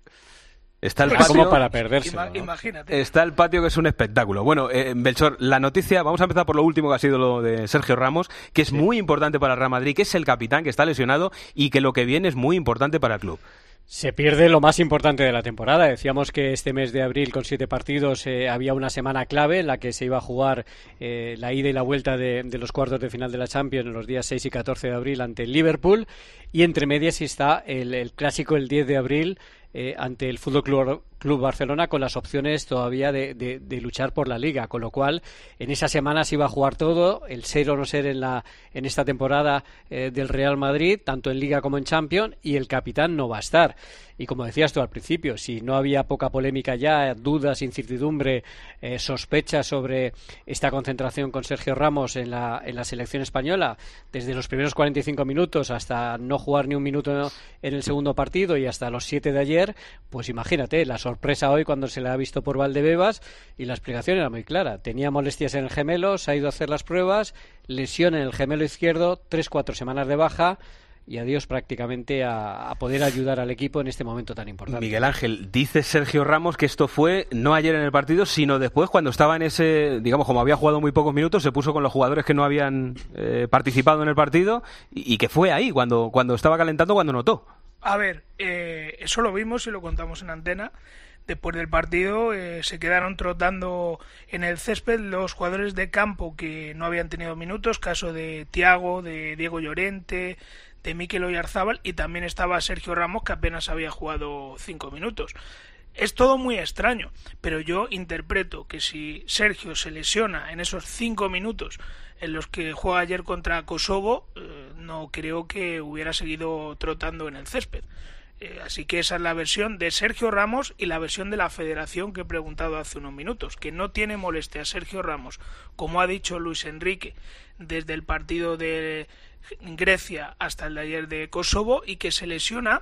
Speaker 3: Está el
Speaker 1: patio,
Speaker 3: como
Speaker 1: para perderse.
Speaker 18: Imagínate.
Speaker 3: Está el patio, que es un espectáculo. Bueno, Melchor, la noticia, vamos a empezar por lo último, que ha sido lo de Sergio Ramos, que es muy importante para el Real Madrid, que es el capitán, que está lesionado y que lo que viene es muy importante para el club.
Speaker 1: Se pierde lo más importante de la temporada. Decíamos que este mes de abril, con 7 partidos, había una semana clave en la que se iba a jugar la ida y la vuelta de los cuartos de final de la Champions en los días 6 y 14 de abril ante el Liverpool, y entre medias está el clásico el 10 de abril ante el Fútbol Club Barcelona, con las opciones todavía de luchar por la Liga, con lo cual en esa semana se iba a jugar todo, el ser o no ser en esta temporada del Real Madrid, tanto en Liga como en Champions, y el capitán no va a estar. Y como decías tú al principio, si no había poca polémica ya, dudas, incertidumbre, sospechas sobre esta concentración con Sergio Ramos en la selección española, desde los primeros 45 minutos hasta no jugar ni un minuto en el segundo partido y hasta los 7 de ayer, pues imagínate, la sorpresa hoy cuando se le ha visto por Valdebebas, y la explicación era muy clara. Tenía molestias en el gemelo, se ha ido a hacer las pruebas, lesión en el gemelo izquierdo, 3-4 semanas de baja, y adiós prácticamente a poder ayudar al equipo en este momento tan importante.
Speaker 3: Miguel Ángel, dice Sergio Ramos que esto fue no ayer en el partido, sino después, cuando estaba en ese, digamos, como había jugado muy pocos minutos, se puso con los jugadores que no habían participado en el partido, y que fue ahí, cuando estaba calentando, cuando notó.
Speaker 18: A ver, eso lo vimos y lo contamos en antena. Después del partido se quedaron trotando en el césped los jugadores de campo que no habían tenido minutos, caso de Thiago, de Diego Llorente, de Mikel Oyarzabal, y también estaba Sergio Ramos, que apenas había jugado 5 minutos. Es todo muy extraño, pero yo interpreto que si Sergio se lesiona en esos 5 minutos en los que juega ayer contra Kosovo, no creo que hubiera seguido trotando en el césped. Así que esa es la versión de Sergio Ramos y la versión de la Federación que he preguntado hace unos minutos, que no tiene molestia a Sergio Ramos, como ha dicho Luis Enrique, desde el partido de Grecia hasta el de ayer de Kosovo, y que se lesiona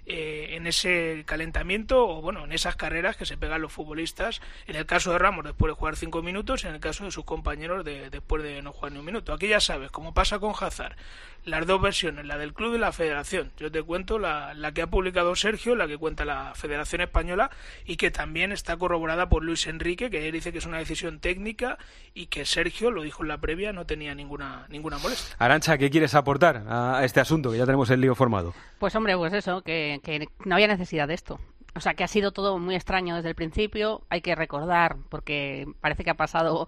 Speaker 18: en ese calentamiento, o bueno, en esas carreras que se pegan los futbolistas, en el caso de Ramos después de jugar 5 minutos, en el caso de sus compañeros después de no jugar ni un minuto. Aquí ya sabes, como pasa con Hazard, las dos versiones, la del club y la federación. Yo te cuento la que ha publicado Sergio, la que cuenta la Federación Española, y que también está corroborada por Luis Enrique, que él dice que es una decisión técnica y que Sergio, lo dijo en la previa, no tenía ninguna molestia.
Speaker 3: Arantxa, ¿qué quieres aportar a este asunto, que ya tenemos el lío formado?
Speaker 17: Pues hombre, pues eso, que no había necesidad de esto. O sea, que ha sido todo muy extraño desde el principio. Hay que recordar, porque parece que ha pasado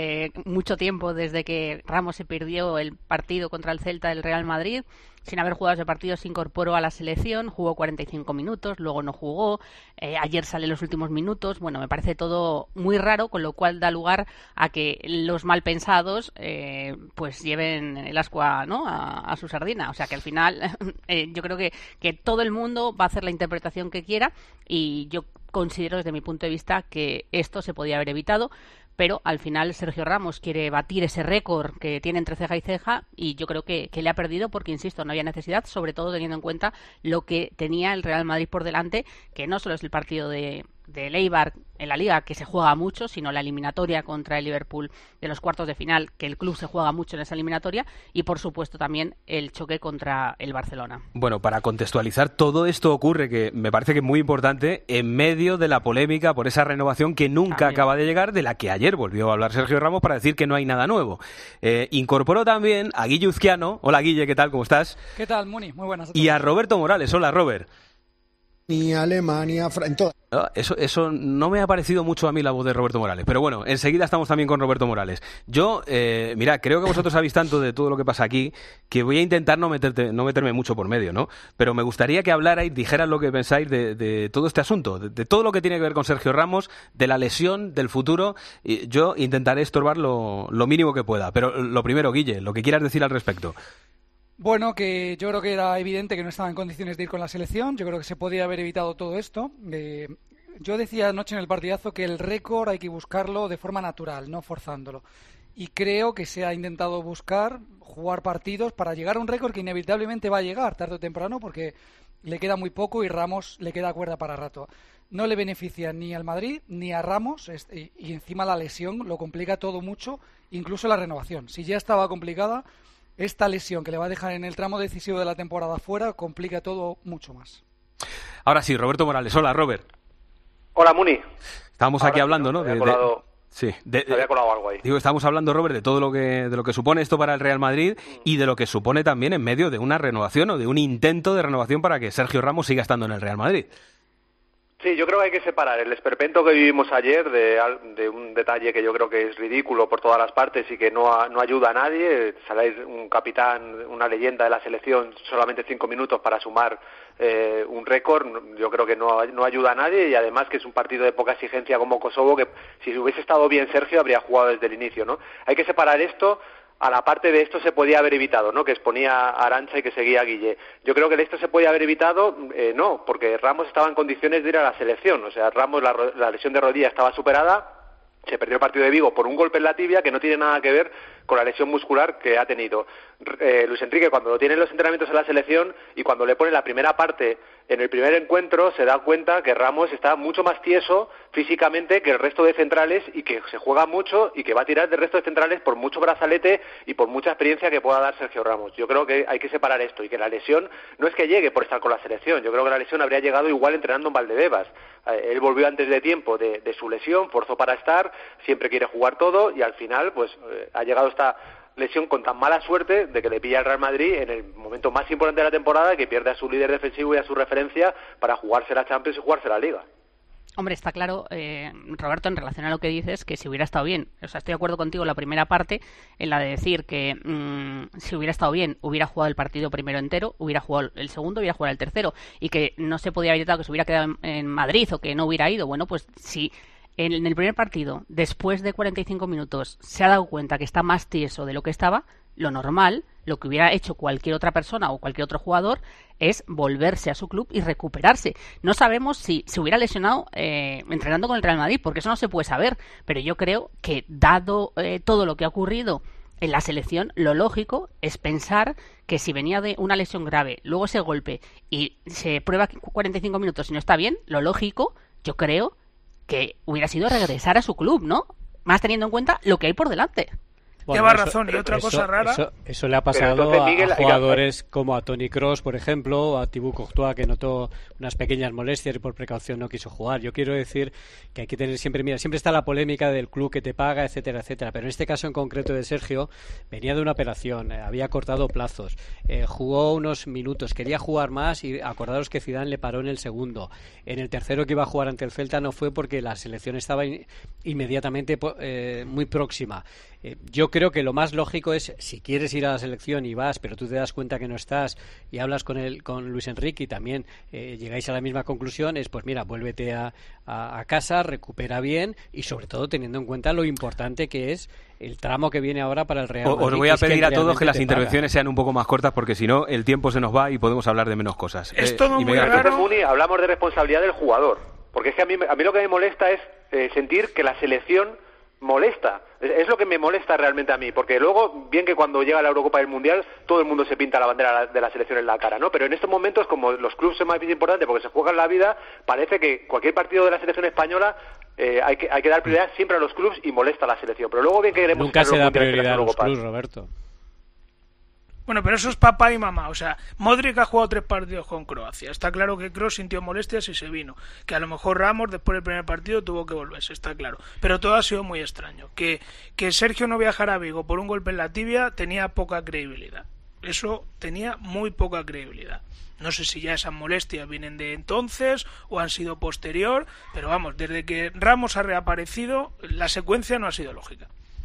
Speaker 17: mucho tiempo desde que Ramos se perdió el partido contra el Celta del Real Madrid. Sin haber jugado ese partido se incorporó a la selección, jugó 45 minutos, luego no jugó, ayer sale los últimos minutos. Bueno, me parece todo muy raro, con lo cual da lugar a que los mal pensados pues lleven el ascua, ¿no?, a su sardina. O sea que al final yo creo que todo el mundo va a hacer la interpretación que quiera, y yo considero desde mi punto de vista que esto se podía haber evitado. Pero al final Sergio Ramos quiere batir ese récord que tiene entre ceja y ceja, y yo creo que le ha perdido porque, insisto, no había necesidad, sobre todo teniendo en cuenta lo que tenía el Real Madrid por delante, que no solo es el partido de del Eibar en la Liga, que se juega mucho, sino la eliminatoria contra el Liverpool de los cuartos de final, que el club se juega mucho en esa eliminatoria, y por supuesto también el choque contra el Barcelona.
Speaker 3: Bueno, para contextualizar, todo esto ocurre, que me parece que es muy importante, en medio de la polémica por esa renovación que nunca acaba de llegar, de la que ayer volvió a hablar Sergio Ramos para decir que no hay nada nuevo. Incorporó también a Guille Uzquiano. Hola Guille, ¿qué tal? ¿Cómo estás?
Speaker 4: ¿Qué tal, Muni? Muy buenas.
Speaker 3: Y a Roberto Morales. Hola, Robert.
Speaker 4: Ni Alemania, en todas.
Speaker 3: Eso no me ha parecido mucho a mí la voz de Roberto Morales, pero bueno, enseguida estamos también con Roberto Morales. Yo, mira, creo que vosotros sabéis tanto de todo lo que pasa aquí que voy a intentar no meterme mucho por medio, ¿no? Pero me gustaría que hablarais, dijeras lo que pensáis de todo este asunto, de todo lo que tiene que ver con Sergio Ramos, de la lesión, del futuro. Y yo intentaré estorbar lo mínimo que pueda, pero lo primero, Guille, lo que quieras decir al respecto.
Speaker 4: Bueno, que yo creo que era evidente que no estaba en condiciones de ir con la selección. Yo creo que se podía haber evitado todo esto. Yo decía anoche en el partidazo que el récord hay que buscarlo de forma natural, no forzándolo. Y creo que se ha intentado jugar partidos para llegar a un récord que inevitablemente va a llegar tarde o temprano, porque le queda muy poco y Ramos le queda cuerda para rato. No le beneficia ni al Madrid ni a Ramos, y encima la lesión lo complica todo mucho, incluso la renovación. Si ya estaba complicada, esta lesión que le va a dejar en el tramo decisivo de la temporada fuera complica todo mucho más.
Speaker 3: Ahora sí, Roberto Morales. Hola, Robert.
Speaker 5: Hola, Muni.
Speaker 3: Estábamos aquí hablando, ¿no?
Speaker 5: Sí, había colado algo ahí.
Speaker 3: Digo, estamos hablando, Robert, de todo de lo que supone esto para el Real Madrid y de lo que supone también en medio de una renovación o de un intento de renovación para que Sergio Ramos siga estando en el Real Madrid.
Speaker 5: Sí, yo creo que hay que separar el esperpento que vivimos ayer de un detalle que yo creo que es ridículo por todas las partes y que no ayuda a nadie. Salir un capitán, una leyenda de la selección, solamente 5 minutos para sumar un récord, yo creo que no ayuda a nadie, y además que es un partido de poca exigencia como Kosovo, que si hubiese estado bien Sergio habría jugado desde el inicio, ¿no? Hay que separar esto. A la parte de esto se podía haber evitado, ¿no? Que exponía a Arantxa y que seguía a Guille. Yo creo que de esto se podía haber evitado, no, porque Ramos estaba en condiciones de ir a la selección. O sea, Ramos, la lesión de rodilla estaba superada, se perdió el partido de Vigo por un golpe en la tibia que no tiene nada que ver con la lesión muscular que ha tenido. Luis Enrique, cuando lo tiene en los entrenamientos en la selección y cuando le pone la primera parte en el primer encuentro, se da cuenta que Ramos está mucho más tieso físicamente que el resto de centrales y que se juega mucho y que va a tirar del resto de centrales por mucho brazalete y por mucha experiencia que pueda dar Sergio Ramos. Yo creo que hay que separar esto y que la lesión no es que llegue por estar con la selección. Yo creo que la lesión habría llegado igual entrenando en Valdebebas. Él volvió antes de tiempo de su lesión, forzó para estar, siempre quiere jugar todo y al final pues ha llegado esta lesión con tan mala suerte de que le pilla al Real Madrid en el momento más importante de la temporada, que pierde a su líder defensivo y a su referencia para jugarse la Champions y jugarse la Liga.
Speaker 17: Hombre, está claro, Roberto, en relación a lo que dices, que si hubiera estado bien, o sea, estoy de acuerdo contigo en la primera parte, en la de decir que si hubiera estado bien, hubiera jugado el partido primero entero, hubiera jugado el segundo, hubiera jugado el tercero, y que no se podía haber evitado que se hubiera quedado en Madrid o que no hubiera ido. Bueno, pues si en el primer partido, después de 45 minutos, se ha dado cuenta que está más tieso de lo que estaba, lo normal, lo que hubiera hecho cualquier otra persona o cualquier otro jugador, es volverse a su club y recuperarse. No sabemos si se hubiera lesionado entrenando con el Real Madrid, porque eso no se puede saber, pero yo creo que dado todo lo que ha ocurrido en la selección, lo lógico es pensar que si venía de una lesión grave, luego ese golpe y se prueba 45 minutos y no está bien, lo lógico, yo creo que hubiera sido regresar a su club, ¿no? Más teniendo en cuenta lo que hay por delante.
Speaker 18: Bueno, lleva razón, y otra cosa rara...
Speaker 1: Eso le ha pasado a jugadores como a Toni Kroos, por ejemplo, o a Thibaut Courtois, que notó unas pequeñas molestias y por precaución no quiso jugar. Yo quiero decir que hay que tener siempre... Mira, siempre está la polémica del club que te paga, etcétera, etcétera. Pero en este caso en concreto de Sergio, venía de una operación, había cortado plazos, jugó unos minutos, quería jugar más y acordaros que Zidane le paró en el segundo. En el tercero que iba a jugar ante el Celta no fue porque la selección estaba inmediatamente muy próxima. Yo creo que lo más lógico es, si quieres ir a la selección y vas, pero tú te das cuenta que no estás y hablas con Luis Enrique y también llegáis a la misma conclusión, es pues mira, vuélvete a casa, recupera bien y sobre todo teniendo en cuenta lo importante que es el tramo que viene ahora para el Real Madrid.
Speaker 3: Os voy a pedir a todos que las intervenciones sean un poco más cortas porque si no el tiempo se nos va y podemos hablar de menos cosas.
Speaker 5: Es todo muy raro. Hablamos de responsabilidad del jugador, porque es que a mí lo que me molesta es sentir que la selección molesta. Es lo que me molesta realmente a mí, porque luego, bien que cuando llega la Eurocopa y el Mundial, todo el mundo se pinta la bandera de la selección en la cara, ¿no? Pero en estos momentos, como los clubes son más importantes porque se juegan la vida, parece que cualquier partido de la selección española hay que dar prioridad siempre a los clubes y molesta a la selección. Pero luego bien que queremos...
Speaker 1: Nunca se da prioridad a los clubes, Roberto.
Speaker 18: Bueno, pero eso es papá y mamá. O sea, Modric ha jugado 3 partidos con Croacia. Está claro que Kroos sintió molestias y se vino. Que a lo mejor Ramos, después del primer partido, tuvo que volverse, está claro. Pero todo ha sido muy extraño. Que Sergio no viajara a Vigo por un golpe en la tibia tenía poca credibilidad. Eso tenía muy poca credibilidad. No sé si ya esas molestias vienen de entonces o han sido posterior, pero vamos, desde que Ramos ha reaparecido, la secuencia no ha sido lógica.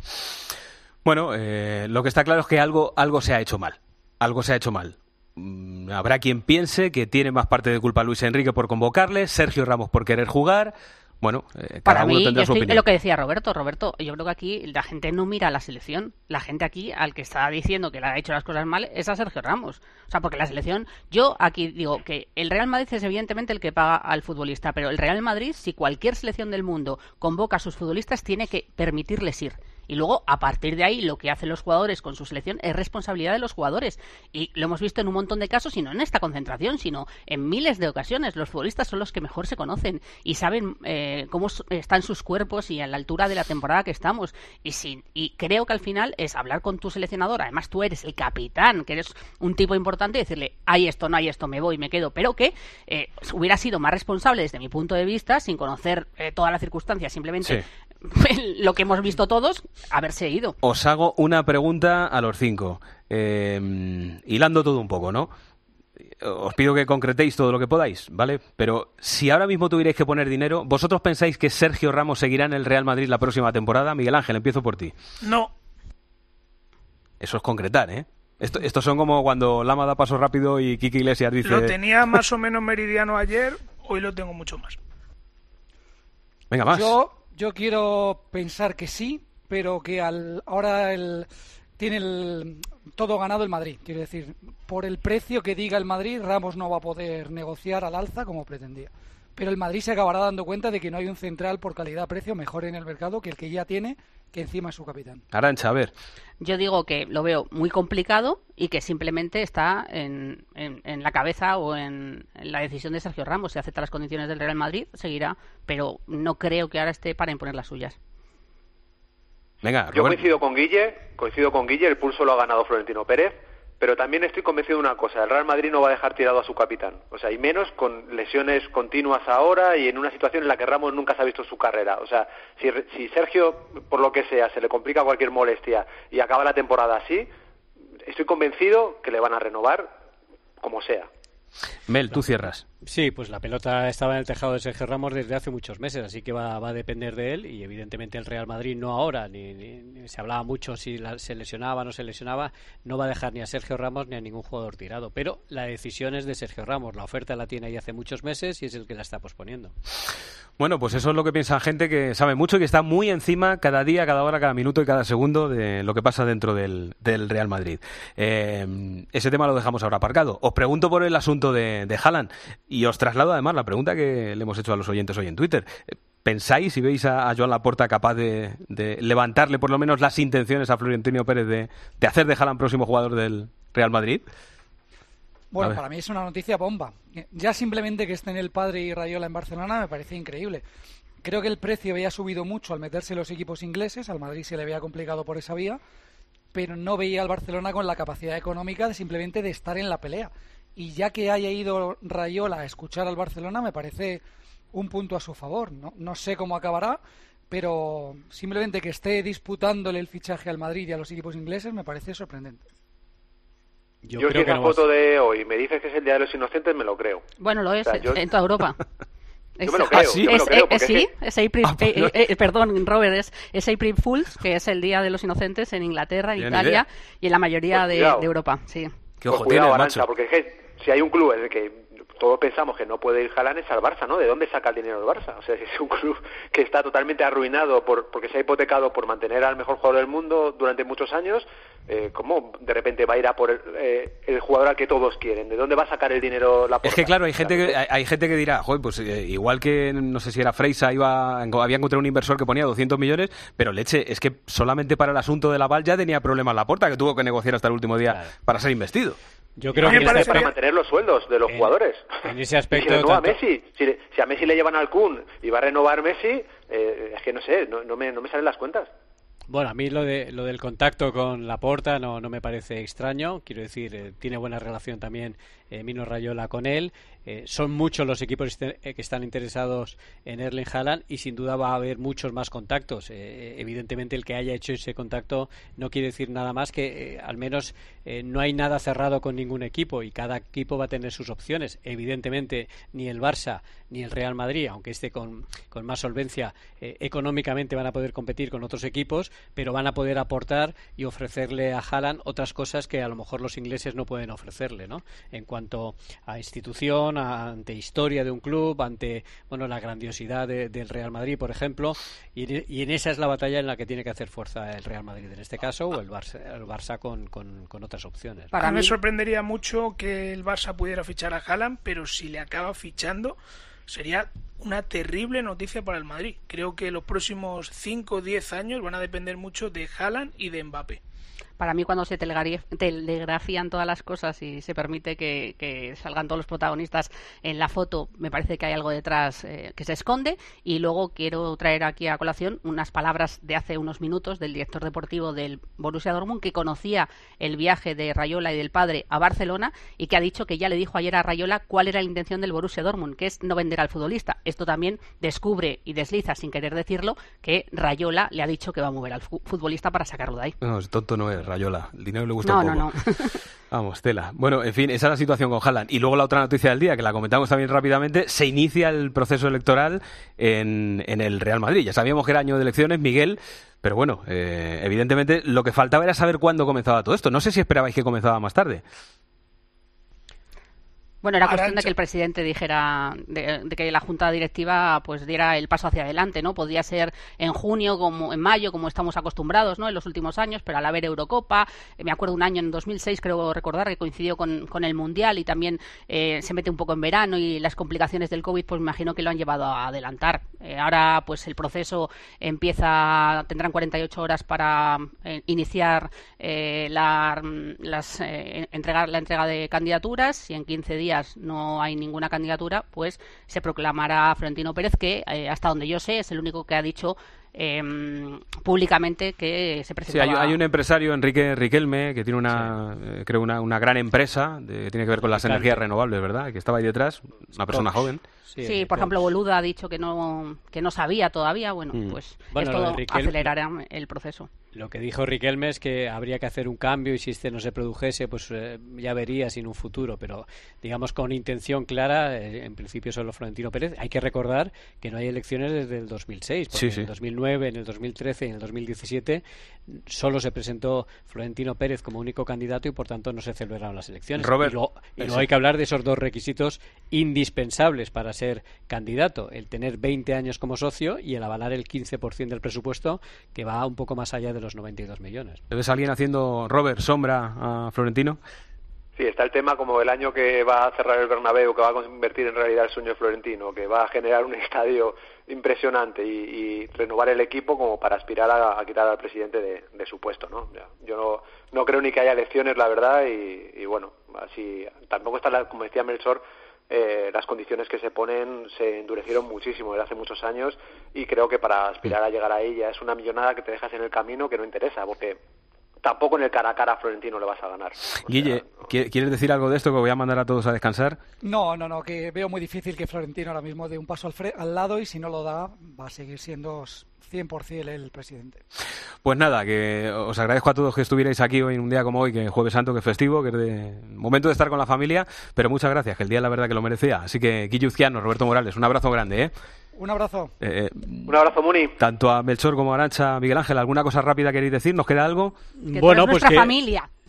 Speaker 3: Bueno, lo que está claro es que algo se ha hecho mal. Algo se ha hecho mal. Habrá quien piense que tiene más parte de culpa Luis Enrique por convocarle, Sergio Ramos por querer jugar. Bueno, cada uno tendrá su opinión.
Speaker 17: Es lo que decía Roberto, yo creo que aquí la gente no mira a la selección. La gente aquí, al que está diciendo que le ha hecho las cosas mal, es a Sergio Ramos. O sea, porque la selección... Yo aquí digo que el Real Madrid es evidentemente el que paga al futbolista, pero el Real Madrid, si cualquier selección del mundo convoca a sus futbolistas, tiene que permitirles ir. Y luego, a partir de ahí, lo que hacen los jugadores con su selección es responsabilidad de los jugadores. Y lo hemos visto en un montón de casos, y no en esta concentración, sino en miles de ocasiones. Los futbolistas son los que mejor se conocen y saben cómo están sus cuerpos y a la altura de la temporada que estamos. Y creo que al final es hablar con tu seleccionador. Además, tú eres el capitán, que eres un tipo importante, y decirle, hay esto, no hay esto, me voy, me quedo. Pero que hubiera sido más responsable desde mi punto de vista, sin conocer todas las circunstancias, simplemente... Sí. Lo que hemos visto todos, haberse ido.
Speaker 3: Os hago una pregunta a los 5, hilando todo un poco, ¿no? Os pido que concretéis todo lo que podáis, ¿vale? Pero si ahora mismo tuvierais que poner dinero, ¿vosotros pensáis que Sergio Ramos seguirá en el Real Madrid la próxima temporada? Miguel Ángel, empiezo por ti.
Speaker 18: No.
Speaker 3: Eso es concretar, ¿eh? Estos son como cuando Lama da paso rápido y Kiki Iglesias dice...
Speaker 18: Lo tenía más o menos meridiano ayer, hoy lo tengo mucho más.
Speaker 3: Venga, más.
Speaker 4: Yo quiero pensar que sí, pero que ahora tiene todo ganado el Madrid. Quiero decir, por el precio que diga el Madrid, Ramos no va a poder negociar al alza como pretendía. Pero el Madrid se acabará dando cuenta de que no hay un central por calidad-precio mejor en el mercado que el que ya tiene, que encima es su capitán.
Speaker 3: Arantxa, a ver.
Speaker 17: Yo digo que lo veo muy complicado y que simplemente está en la cabeza o en la decisión de Sergio Ramos. Si acepta las condiciones del Real Madrid, seguirá, pero no creo que ahora esté para imponer las suyas.
Speaker 3: Venga,
Speaker 5: yo coincido con Guille, el pulso lo ha ganado Florentino Pérez, pero también estoy convencido de una cosa, el Real Madrid no va a dejar tirado a su capitán, o sea, y menos con lesiones continuas ahora y en una situación en la que Ramos nunca se ha visto en su carrera. O sea, si Sergio, por lo que sea, se le complica cualquier molestia y acaba la temporada así, estoy convencido que le van a renovar como sea.
Speaker 3: Mel, tú cierras.
Speaker 1: Sí, pues la pelota estaba en el tejado de Sergio Ramos desde hace muchos meses, así que va a depender de él, y evidentemente el Real Madrid no ahora, ni se hablaba mucho si se lesionaba o no se lesionaba, no va a dejar ni a Sergio Ramos ni a ningún jugador tirado, pero la decisión es de Sergio Ramos, la oferta la tiene ahí hace muchos meses y es el que la está posponiendo.
Speaker 3: Bueno, pues eso es lo que piensa gente que sabe mucho y que está muy encima cada día, cada hora, cada minuto y cada segundo de lo que pasa dentro del Real Madrid. Ese tema lo dejamos ahora aparcado. Os pregunto por el asunto de Haaland y os traslado además la pregunta que le hemos hecho a los oyentes hoy en Twitter. ¿Pensáis y veis a Joan Laporta capaz de levantarle por lo menos las intenciones a Florentino Pérez de hacer de Haaland próximo jugador del Real Madrid?
Speaker 4: Bueno, para mí es una noticia bomba. Ya simplemente que estén el padre y Raiola en Barcelona me parece increíble. Creo que el precio había subido mucho al meterse los equipos ingleses, al Madrid se le había complicado por esa vía, pero no veía al Barcelona con la capacidad económica de simplemente de estar en la pelea. Y ya que haya ido Raiola a escuchar al Barcelona, me parece un punto a su favor. No sé cómo acabará, pero simplemente que esté disputándole el fichaje al Madrid y a los equipos ingleses me parece sorprendente.
Speaker 5: Yo si esa foto de hoy me dices que es el Día de los Inocentes, me lo creo.
Speaker 17: Bueno, lo es, en toda Europa.
Speaker 5: Yo me lo creo,
Speaker 17: ¿sí?
Speaker 5: Yo me lo creo
Speaker 17: sí, es April, perdón, Robert, es April Fools, que es el Día de los Inocentes en Inglaterra, en Italia y en la mayoría de Europa. Sí.
Speaker 3: Qué ojo tienes, macho.
Speaker 5: Porque es que si hay un club en el que todos pensamos que no puede ir Haaland es al Barça, ¿no? ¿De dónde saca el dinero el Barça? O sea, es un club que está totalmente arruinado porque se ha hipotecado por mantener al mejor jugador del mundo durante muchos años. ¿cómo de repente va a ir a por el jugador al que todos quieren? ¿De dónde va a sacar el dinero Laporta?
Speaker 3: Es que claro, hay gente que dirá, joder, pues igual que no sé si era Freisa, había encontrado un inversor que ponía 200 millones, pero leche, es que solamente para el asunto de Laval ya tenía problemas Laporta, que tuvo que negociar hasta el último día para ser investido.
Speaker 1: Yo creo que
Speaker 5: para mantener los sueldos de los jugadores.
Speaker 1: En ese aspecto,
Speaker 5: y si renova a Messi, si a Messi le llevan al Kun y va a renovar Messi, es que no sé, no me salen las cuentas.
Speaker 1: Bueno, a mí lo del contacto con Laporta no me parece extraño. Quiero decir, tiene buena relación también Mino Raiola con él. Son muchos los equipos que están interesados en Erling Haaland y sin duda va a haber muchos más contactos. Evidentemente el que haya hecho ese contacto no quiere decir nada más que al menos no hay nada cerrado con ningún equipo y cada equipo va a tener sus opciones. Evidentemente ni el Barça ni el Real Madrid, aunque esté con más solvencia económicamente, van a poder competir con otros equipos, pero van a poder aportar y ofrecerle a Haaland otras cosas que a lo mejor los ingleses no pueden ofrecerle, ¿no? En cuanto a institución, ante historia de un club, ante la grandiosidad del Real Madrid, por ejemplo, y en esa es la batalla en la que tiene que hacer fuerza el Real Madrid en este caso, o el Barça con otras opciones.
Speaker 18: Para mí me sorprendería mucho que el Barça pudiera fichar a Haaland, pero si le acaba fichando sería una terrible noticia para el Madrid. Creo que los próximos 5 o 10 años van a depender mucho de Haaland y de Mbappé.
Speaker 17: Para mí, cuando se telegrafían todas las cosas y se permite que salgan todos los protagonistas en la foto, me parece que hay algo detrás que se esconde. Y luego quiero traer aquí a colación unas palabras de hace unos minutos del director deportivo del Borussia Dortmund, que conocía el viaje de Raiola y del padre a Barcelona y que ha dicho que ya le dijo ayer a Raiola cuál era la intención del Borussia Dortmund, que es no vender al futbolista. Esto también descubre y desliza, sin querer decirlo, que Raiola le ha dicho que va a mover al futbolista para sacarlo de ahí.
Speaker 3: No, tonto no es Raiola, el dinero le gusta un poco. No. Vamos, tela. Bueno, en fin, esa es la situación con Haaland. Y luego la otra noticia del día, que la comentamos también rápidamente, se inicia el proceso electoral en el Real Madrid. Ya sabíamos que era año de elecciones, Miguel, pero bueno, evidentemente lo que faltaba era saber cuándo comenzaba todo esto. No sé si esperabais que comenzaba más tarde.
Speaker 17: Bueno, era cuestión de que el presidente dijera, de que la junta directiva pues diera el paso hacia adelante, ¿no? Podría ser en junio, como en mayo, como estamos acostumbrados, ¿no? En los últimos años, pero al haber Eurocopa, me acuerdo un año en 2006, creo recordar, que coincidió con el Mundial y también se mete un poco en verano y las complicaciones del COVID, pues me imagino que lo han llevado a adelantar. Ahora, pues el proceso tendrán 48 horas para iniciar la entrega de candidaturas y en 15 días no hay ninguna candidatura, pues se proclamará Florentino Pérez, que hasta donde yo sé es el único que ha dicho públicamente que se presentaba.
Speaker 3: Sí, hay un empresario, Enrique Riquelme, que tiene creo una gran empresa que tiene que ver con las energías renovables, ¿verdad? Que estaba ahí detrás, una persona joven.
Speaker 17: Sí, por ejemplo, Boluda ha dicho que no sabía todavía. Pues esto acelerará el proceso.
Speaker 1: Lo que dijo Riquelme es que habría que hacer un cambio y si este no se produjese, pues ya verías en un futuro, pero digamos con intención clara, en principio solo Florentino Pérez. Hay que recordar que no hay elecciones desde el 2006, porque en el 2009, en el 2013 y en el 2017 solo se presentó Florentino Pérez como único candidato y por tanto no se celebraron las elecciones.
Speaker 3: Robert,
Speaker 1: y luego hay que hablar de esos dos requisitos indispensables para ser candidato, el tener 20 años como socio y el avalar el 15% del presupuesto, que va un poco más allá de los 92 millones.
Speaker 3: ¿Ves a alguien haciendo, Robert, sombra a Florentino?
Speaker 5: Sí, está el tema como el año que va a cerrar el Bernabéu, que va a convertir en realidad el sueño de Florentino, que va a generar un estadio impresionante y renovar el equipo como para aspirar a quitar al presidente de su puesto, ¿no? Yo no creo ni que haya elecciones, la verdad, y bueno, así tampoco está, como decía Melchor, las condiciones que se ponen se endurecieron muchísimo desde hace muchos años y creo que para aspirar a llegar a ella es una millonada que te dejas en el camino que no interesa, porque tampoco en el cara a cara a Florentino le vas a ganar.
Speaker 3: Guille, ¿quieres decir algo de esto que voy a mandar a todos a descansar?
Speaker 4: No, que veo muy difícil que Florentino ahora mismo dé un paso al lado y si no lo da va a seguir siendo 100% el presidente.
Speaker 3: Pues nada, que os agradezco a todos que estuvierais aquí hoy en un día como hoy, que es Jueves Santo, que es festivo, que es de momento de estar con la familia, pero muchas gracias, que el día la verdad que lo merecía. Así que Guille Uzquiano, Roberto Morales, un abrazo grande, ¿eh?
Speaker 4: Un abrazo.
Speaker 5: Un abrazo, Muni.
Speaker 3: Tanto a Melchor como a Arantxa, Miguel Ángel, ¿alguna cosa rápida queréis decir? ¿Nos queda algo?
Speaker 17: Que bueno, pues nuestra familia.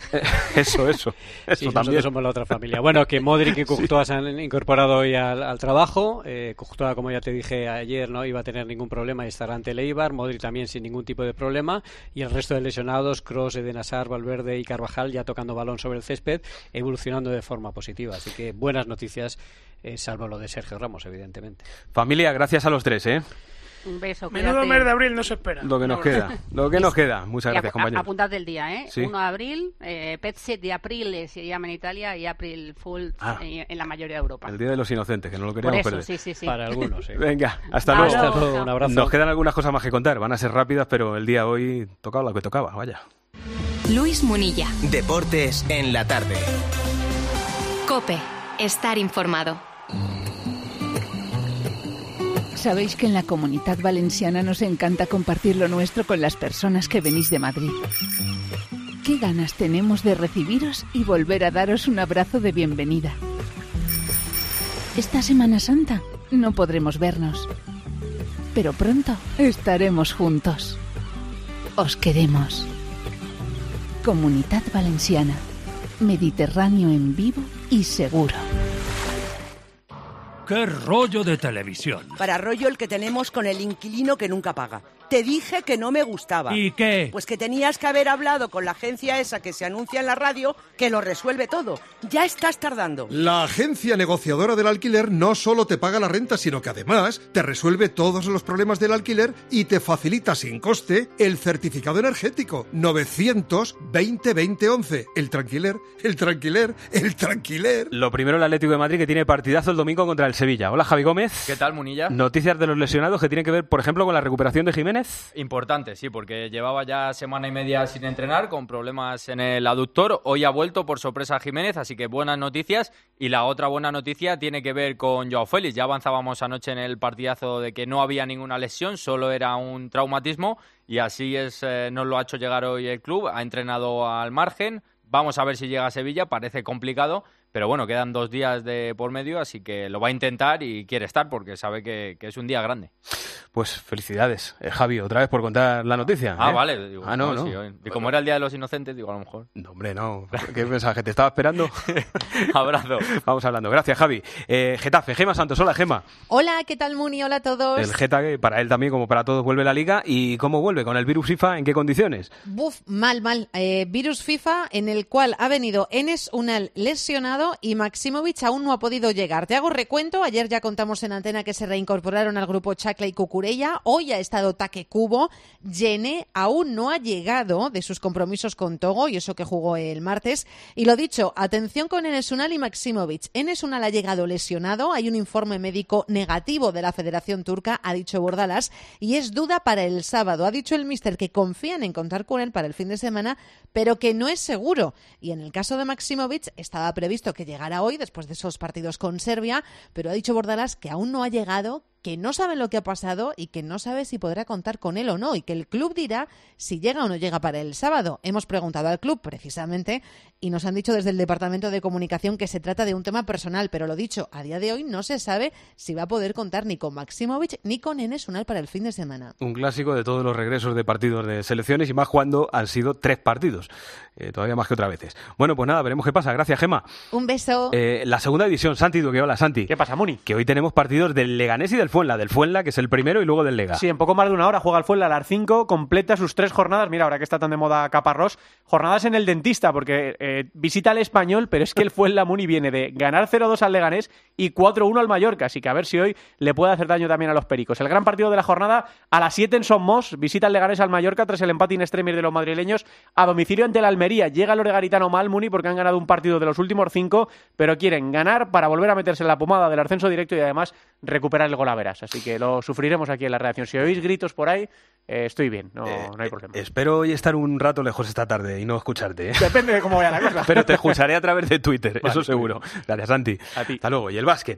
Speaker 3: Eso
Speaker 1: Sí,
Speaker 3: también.
Speaker 1: nosotros somos la otra familia. Bueno, que Modric y Courtois se han incorporado hoy al trabajo. Courtois, como ya te dije ayer, no iba a tener ningún problema y estará ante el Eibar. Modric también sin ningún tipo de problema. Y el resto de lesionados, Kroos, Eden Hazard, Valverde y Carvajal, ya tocando balón sobre el césped, evolucionando de forma positiva. Así que buenas noticias, salvo lo de Sergio Ramos, evidentemente.
Speaker 3: Familia, gracias a los tres, ¿eh?
Speaker 17: Un beso,
Speaker 18: Menudo
Speaker 17: cuídate.
Speaker 18: mes de abril no se espera.
Speaker 3: Lo que nos queda. Muchas gracias, compañeros.
Speaker 17: Apuntad del día, ¿eh?
Speaker 3: Sí.
Speaker 17: 1 de abril, Pezze de Aprile se llama en Italia y April Fool en la mayoría de Europa.
Speaker 3: El Día de los Inocentes, que no lo
Speaker 17: Por
Speaker 3: queríamos
Speaker 17: eso,
Speaker 3: perder.
Speaker 17: sí.
Speaker 1: Para algunos, sí.
Speaker 3: Venga, hasta
Speaker 17: Vale,
Speaker 3: luego.
Speaker 17: hasta luego.
Speaker 1: Un abrazo.
Speaker 3: Nos quedan algunas cosas más que contar. Van a ser rápidas, pero el día hoy tocaba lo que tocaba, vaya.
Speaker 12: Luis Munilla.
Speaker 13: Deportes en la tarde.
Speaker 12: COPE. Estar informado.
Speaker 6: Sabéis que en la Comunidad Valenciana nos encanta compartir lo nuestro con las personas que venís de Madrid. Qué ganas tenemos de recibiros y volver a daros un abrazo de bienvenida. Esta Semana Santa no podremos vernos, pero pronto estaremos juntos. Os queremos. Comunidad Valenciana. Mediterráneo en vivo y seguro.
Speaker 7: ¡Qué rollo de televisión!
Speaker 8: Para rollo el que tenemos con el inquilino que nunca paga. Te dije que no me gustaba.
Speaker 7: ¿Y qué?
Speaker 8: Pues que tenías que haber hablado con la agencia esa que se anuncia en la radio, que lo resuelve todo. Ya estás tardando.
Speaker 19: La agencia negociadora del alquiler no solo te paga la renta, sino que además te resuelve todos los problemas del alquiler y te facilita sin coste el certificado energético. 920-2011. El tranquiler.
Speaker 3: Lo primero, el Atlético de Madrid, que tiene partidazo el domingo contra el Sevilla. Hola, Javi Gómez.
Speaker 20: ¿Qué tal, Munilla?
Speaker 3: Noticias de los lesionados que tienen que ver, por ejemplo, con la recuperación de Jiménez.
Speaker 20: Importante, sí, porque llevaba ya semana y media sin entrenar, con problemas en el aductor. Hoy ha vuelto por sorpresa Jiménez, así que buenas noticias. Y la otra buena noticia tiene que ver con Joao Félix. Ya avanzábamos anoche en el partidazo de que no había ninguna lesión, solo era un traumatismo. Y así nos lo ha hecho llegar hoy el club. Ha entrenado al margen. Vamos a ver si llega a Sevilla, parece complicado, pero bueno, quedan 2 días de por medio, así que lo va a intentar y quiere estar porque sabe que es un día grande.
Speaker 3: Pues felicidades, Javi, otra vez por contar la noticia.
Speaker 20: Vale. Digo,
Speaker 3: no.
Speaker 20: Sí, y como era el Día de los Inocentes, digo, a lo mejor.
Speaker 3: No, hombre, no. ¿Qué pensabas? ¿Que te estaba esperando?
Speaker 20: Abrazo.
Speaker 3: Vamos hablando. Gracias, Javi. Getafe, Gema Santos. Hola, Gema.
Speaker 22: Hola, ¿qué tal, Muni? Hola a todos.
Speaker 3: El Getafe, para él también, como para todos, vuelve la Liga. ¿Y cómo vuelve? ¿Con el virus FIFA? ¿En qué condiciones?
Speaker 22: Mal. Virus FIFA en el cual ha venido Enes Unal lesionado y Maximovic aún no ha podido llegar. Te hago recuento. Ayer ya contamos en antena que se reincorporaron al grupo Chacla y Cucurella. Hoy ha estado Take Kubo. Yené aún no ha llegado de sus compromisos con Togo y eso que jugó el martes. Y lo dicho, atención con Enes Unal y Maximovic. Enes Unal ha llegado lesionado. Hay un informe médico negativo de la Federación Turca, ha dicho Bordalas, y es duda para el sábado. Ha dicho el míster que confían en contar con él para el fin de semana, pero que no es seguro. Y en el caso de Maximovic estaba previsto que llegara hoy después de esos partidos con Serbia, pero ha dicho Bordalas que aún no ha llegado, que no sabe lo que ha pasado y que no sabe si podrá contar con él o no, y que el club dirá si llega o no llega para el sábado. Hemos preguntado al club precisamente y nos han dicho desde el Departamento de Comunicación que se trata de un tema personal, pero lo dicho, a día de hoy no se sabe si va a poder contar ni con Maximovic ni con Enes Unal para el fin de semana.
Speaker 3: Un clásico de todos los regresos de partidos de selecciones y más cuando han sido 3 partidos, todavía más que otras veces. Bueno, pues nada, veremos qué pasa. Gracias, Gema.
Speaker 22: Un beso.
Speaker 3: La segunda división, Santi Duque. Hola, Santi.
Speaker 23: ¿Qué pasa, Muni?
Speaker 3: Que hoy tenemos partidos del Leganés y del Fuenla, que es el primero, y luego del Lega.
Speaker 23: Sí, en poco más de una hora juega el Fuenla a las 5, completa sus 3 jornadas. Mira, ahora que está tan de moda Caparrós, jornadas en el dentista, porque visita al Español, pero es que el Fuenla, Muni, viene de ganar 0-2 al Leganés y 4-1 al Mallorca, así que a ver si hoy le puede hacer daño también a los pericos. El gran partido de la jornada a las 7 en Son Mos, visita el Leganés al Mallorca tras el empate in extremis de los madrileños a domicilio ante el Almería. Llega el Oregaritano mal, Muni, porque han ganado un partido de los últimos 5, pero quieren ganar para volver a meterse en la pomada del ascenso directo y además recuperar el gol a veras, así que lo sufriremos aquí en la redacción. Si oís gritos por ahí, estoy bien, no hay problema.
Speaker 3: Espero hoy estar un rato lejos esta tarde y no escucharte.
Speaker 23: Depende de cómo vaya la cosa.
Speaker 3: Pero te escucharé a través de Twitter,
Speaker 23: vale,
Speaker 3: eso seguro. Gracias, Santi.
Speaker 23: A ti.
Speaker 3: Hasta luego. Y el básquet.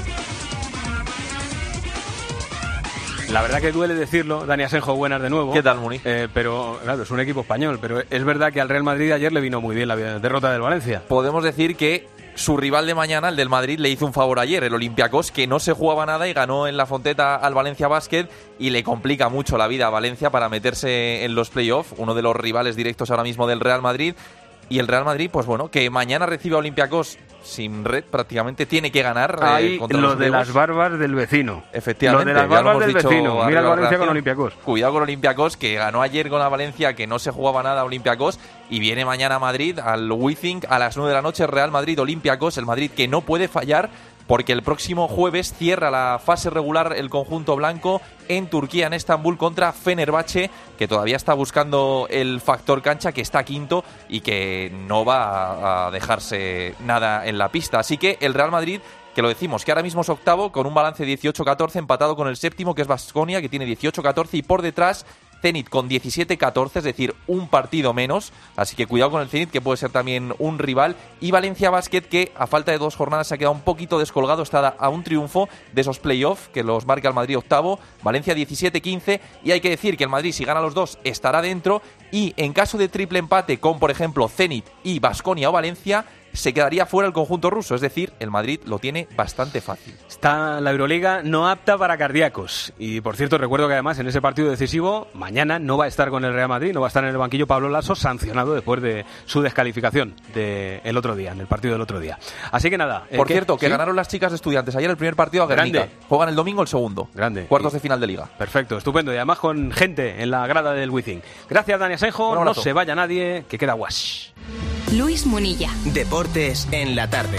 Speaker 3: La verdad que duele decirlo, Dani Asenjo, buenas de nuevo.
Speaker 9: ¿Qué tal, Muni?
Speaker 3: Pero claro, es un equipo español, pero es verdad que al Real Madrid ayer le vino muy bien la derrota del Valencia.
Speaker 9: Podemos decir que su rival de mañana, el del Madrid, le hizo un favor ayer, el Olympiacos, que no se jugaba nada y ganó en la Fonteta al Valencia Basket y le complica mucho la vida a Valencia para meterse en los playoffs, uno de los rivales directos ahora mismo del Real Madrid. Y el Real Madrid, pues bueno, que mañana recibe a Olympiacos sin red, prácticamente tiene que ganar.
Speaker 3: Ahí
Speaker 9: contra
Speaker 3: lo
Speaker 9: los
Speaker 3: de
Speaker 9: griegos.
Speaker 3: las barbas del vecino.
Speaker 9: Efectivamente.
Speaker 3: Lo de las barbas del vecino. Mira el Valencia con Olympiacos.
Speaker 9: Cuidado con Olympiacos, que ganó ayer con la Valencia, que no se jugaba nada a Olympiacos, y viene mañana a Madrid, al Withink, a las 9 de la noche, Real Madrid-Olympiacos, el Madrid que no puede fallar, porque el próximo jueves cierra la fase regular el conjunto blanco en Turquía, en Estambul, contra Fenerbahce, que todavía está buscando el factor cancha, que está quinto y que no va a dejarse nada en la pista. Así que el Real Madrid, que lo decimos, que ahora mismo es octavo con un balance de 18-14, empatado con el séptimo, que es Baskonia, que tiene 18-14, y por detrás Zenit con 17-14, es decir, un partido menos, así que cuidado con el Zenit, que puede ser también un rival, y Valencia Basket, que a falta de 2 jornadas se ha quedado un poquito descolgado, está a un triunfo de esos playoffs que los marca el Madrid octavo, Valencia 17-15, y hay que decir que el Madrid, si gana los dos, estará dentro, y en caso de triple empate con, por ejemplo, Zenit y Baskonia o Valencia, se quedaría fuera el conjunto ruso, es decir, el Madrid lo tiene bastante fácil.
Speaker 3: Está la Euroliga no apta para cardíacos. Y por cierto, recuerdo que además en ese partido decisivo, mañana no va a estar con el Real Madrid, no va a estar en el banquillo Pablo Laso, sancionado después de su descalificación del otro día, en el partido del otro día. Así que nada.
Speaker 9: Por cierto, que ganaron las chicas de Estudiantes ayer el primer partido a Guernica.
Speaker 3: Grande.
Speaker 9: Juegan el domingo el segundo.
Speaker 3: Grande.
Speaker 9: Cuartos de final de Liga.
Speaker 3: Perfecto, estupendo. Y además con gente en la grada del Wizzing. Gracias, Dani Asenjo. No se vaya nadie, que queda wash.
Speaker 12: Luis Munilla.
Speaker 13: Deportes en la tarde.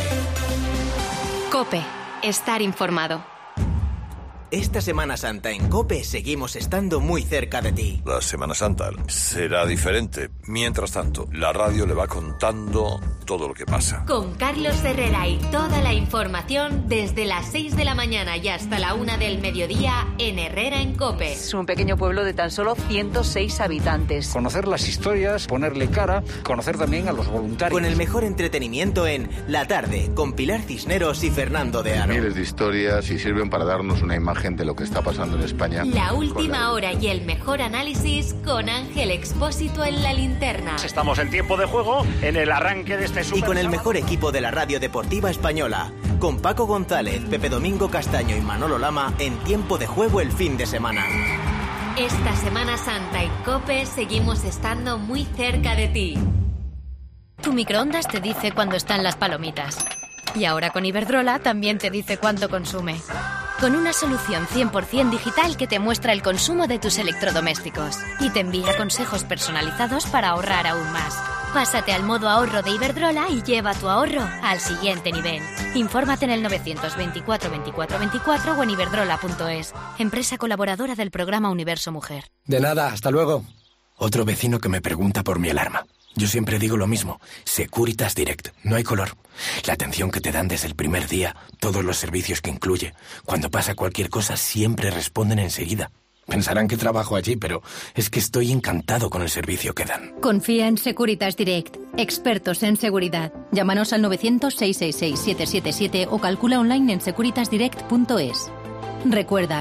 Speaker 12: COPE. Estar informado.
Speaker 13: Esta Semana Santa en COPE seguimos estando muy cerca de ti.
Speaker 2: La Semana Santa será diferente. Mientras tanto, la radio le va contando todo lo que pasa.
Speaker 12: Con Carlos Herrera y toda la información desde las 6 de la mañana y hasta la 1 del mediodía en Herrera en COPE.
Speaker 10: Es un pequeño pueblo de tan solo 106 habitantes.
Speaker 11: Conocer las historias, ponerle cara, conocer también a los voluntarios.
Speaker 13: Con el mejor entretenimiento en La Tarde, con Pilar Cisneros y Fernando de Aro.
Speaker 24: Miles de historias y sirven para darnos una imagen de lo que está pasando en España.
Speaker 12: La última hora y el mejor análisis con Ángel Expósito en la linterna.
Speaker 25: Estamos en tiempo de juego, en el arranque de este
Speaker 13: Y con el mejor equipo de la radio deportiva española, con Paco González, Pepe Domingo Castaño y Manolo Lama, en tiempo de juego el fin de semana.
Speaker 12: Esta Semana Santa en COPE seguimos estando muy cerca de ti.
Speaker 26: Tu microondas te dice cuándo están las palomitas. Y ahora con Iberdrola también te dice cuánto consume. Con una solución 100% digital que te muestra el consumo de tus electrodomésticos y te envía consejos personalizados para ahorrar aún más. Pásate al modo ahorro de Iberdrola y lleva tu ahorro al siguiente nivel. Infórmate en el 924 24 24 o en iberdrola.es. Empresa colaboradora del programa Universo Mujer.
Speaker 27: De nada, hasta luego. Otro vecino que me pregunta por mi alarma. Yo siempre digo lo mismo, Securitas Direct, no hay color. La atención que te dan desde el primer día, todos los servicios que incluye. Cuando pasa cualquier cosa siempre responden enseguida. Pensarán que trabajo allí, pero es que estoy encantado con el servicio que dan.
Speaker 26: Confía en Securitas Direct, expertos en seguridad. Llámanos al 900-666-777 o calcula online en securitasdirect.es. Recuerda,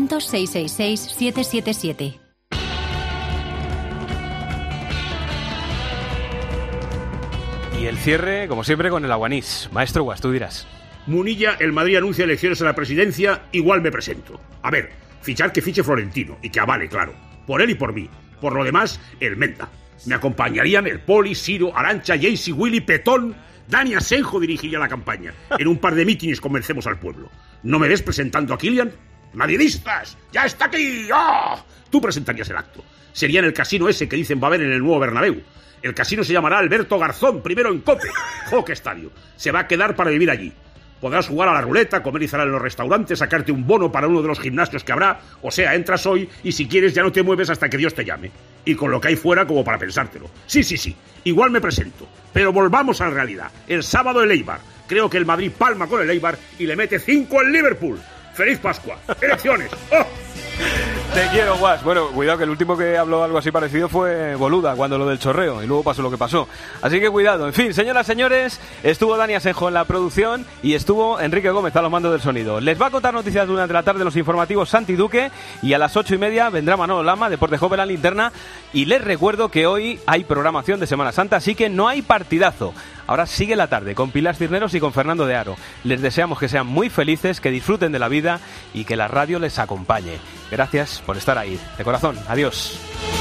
Speaker 26: 900-666-777.
Speaker 3: Y el cierre, como siempre, con el aguanís. Maestro Guas, tú dirás.
Speaker 28: Munilla, el Madrid anuncia elecciones a la presidencia, igual me presento. A ver, fichar que fiche Florentino, y que avale, claro. Por él y por mí. Por lo demás, el Menda. Me acompañarían el Poli, Siro, Arantxa, Jaycee, Willy, Petón. Dani Asenjo dirigiría la campaña. En un par de mítines convencemos al pueblo. ¿No me ves presentando a Kylian? ¡Madridistas! ¡Ya está aquí! ¡Oh! Tú presentarías el acto. Sería en el casino ese que dicen va a haber en el nuevo Bernabéu. El casino se llamará Alberto Garzón, primero en COPE. ¡Jo, qué estadio! Se va a quedar para vivir allí. Podrás jugar a la ruleta, comer y cenar en los restaurantes, sacarte un bono para uno de los gimnasios que habrá. O sea, entras hoy y si quieres ya no te mueves hasta que Dios te llame. Y con lo que hay fuera como para pensártelo. Sí, igual me presento. Pero volvamos a la realidad. El sábado el Eibar. Creo que el Madrid palma con el Eibar y le mete 5 al Liverpool. ¡Feliz Pascua! ¡Elecciones! ¡Oh!
Speaker 3: Te quiero, Guas. Bueno, cuidado que el último que habló algo así parecido fue Boluda, cuando lo del chorreo, y luego pasó lo que pasó. Así que cuidado. En fin, señoras, señores, estuvo Dani Asenjo en la producción y estuvo Enrique Gómez a los mandos del sonido. Les va a contar noticias durante la tarde los informativos Santi Duque, y a las 8:30 vendrá Manolo Lama, Deporte Joven, la linterna, y les recuerdo que hoy hay programación de Semana Santa, así que no hay partidazo. Ahora sigue la tarde con Pilar Cisneros y con Fernando de Aro. Les deseamos que sean muy felices, que disfruten de la vida y que la radio les acompañe. Gracias por estar ahí. De corazón, adiós.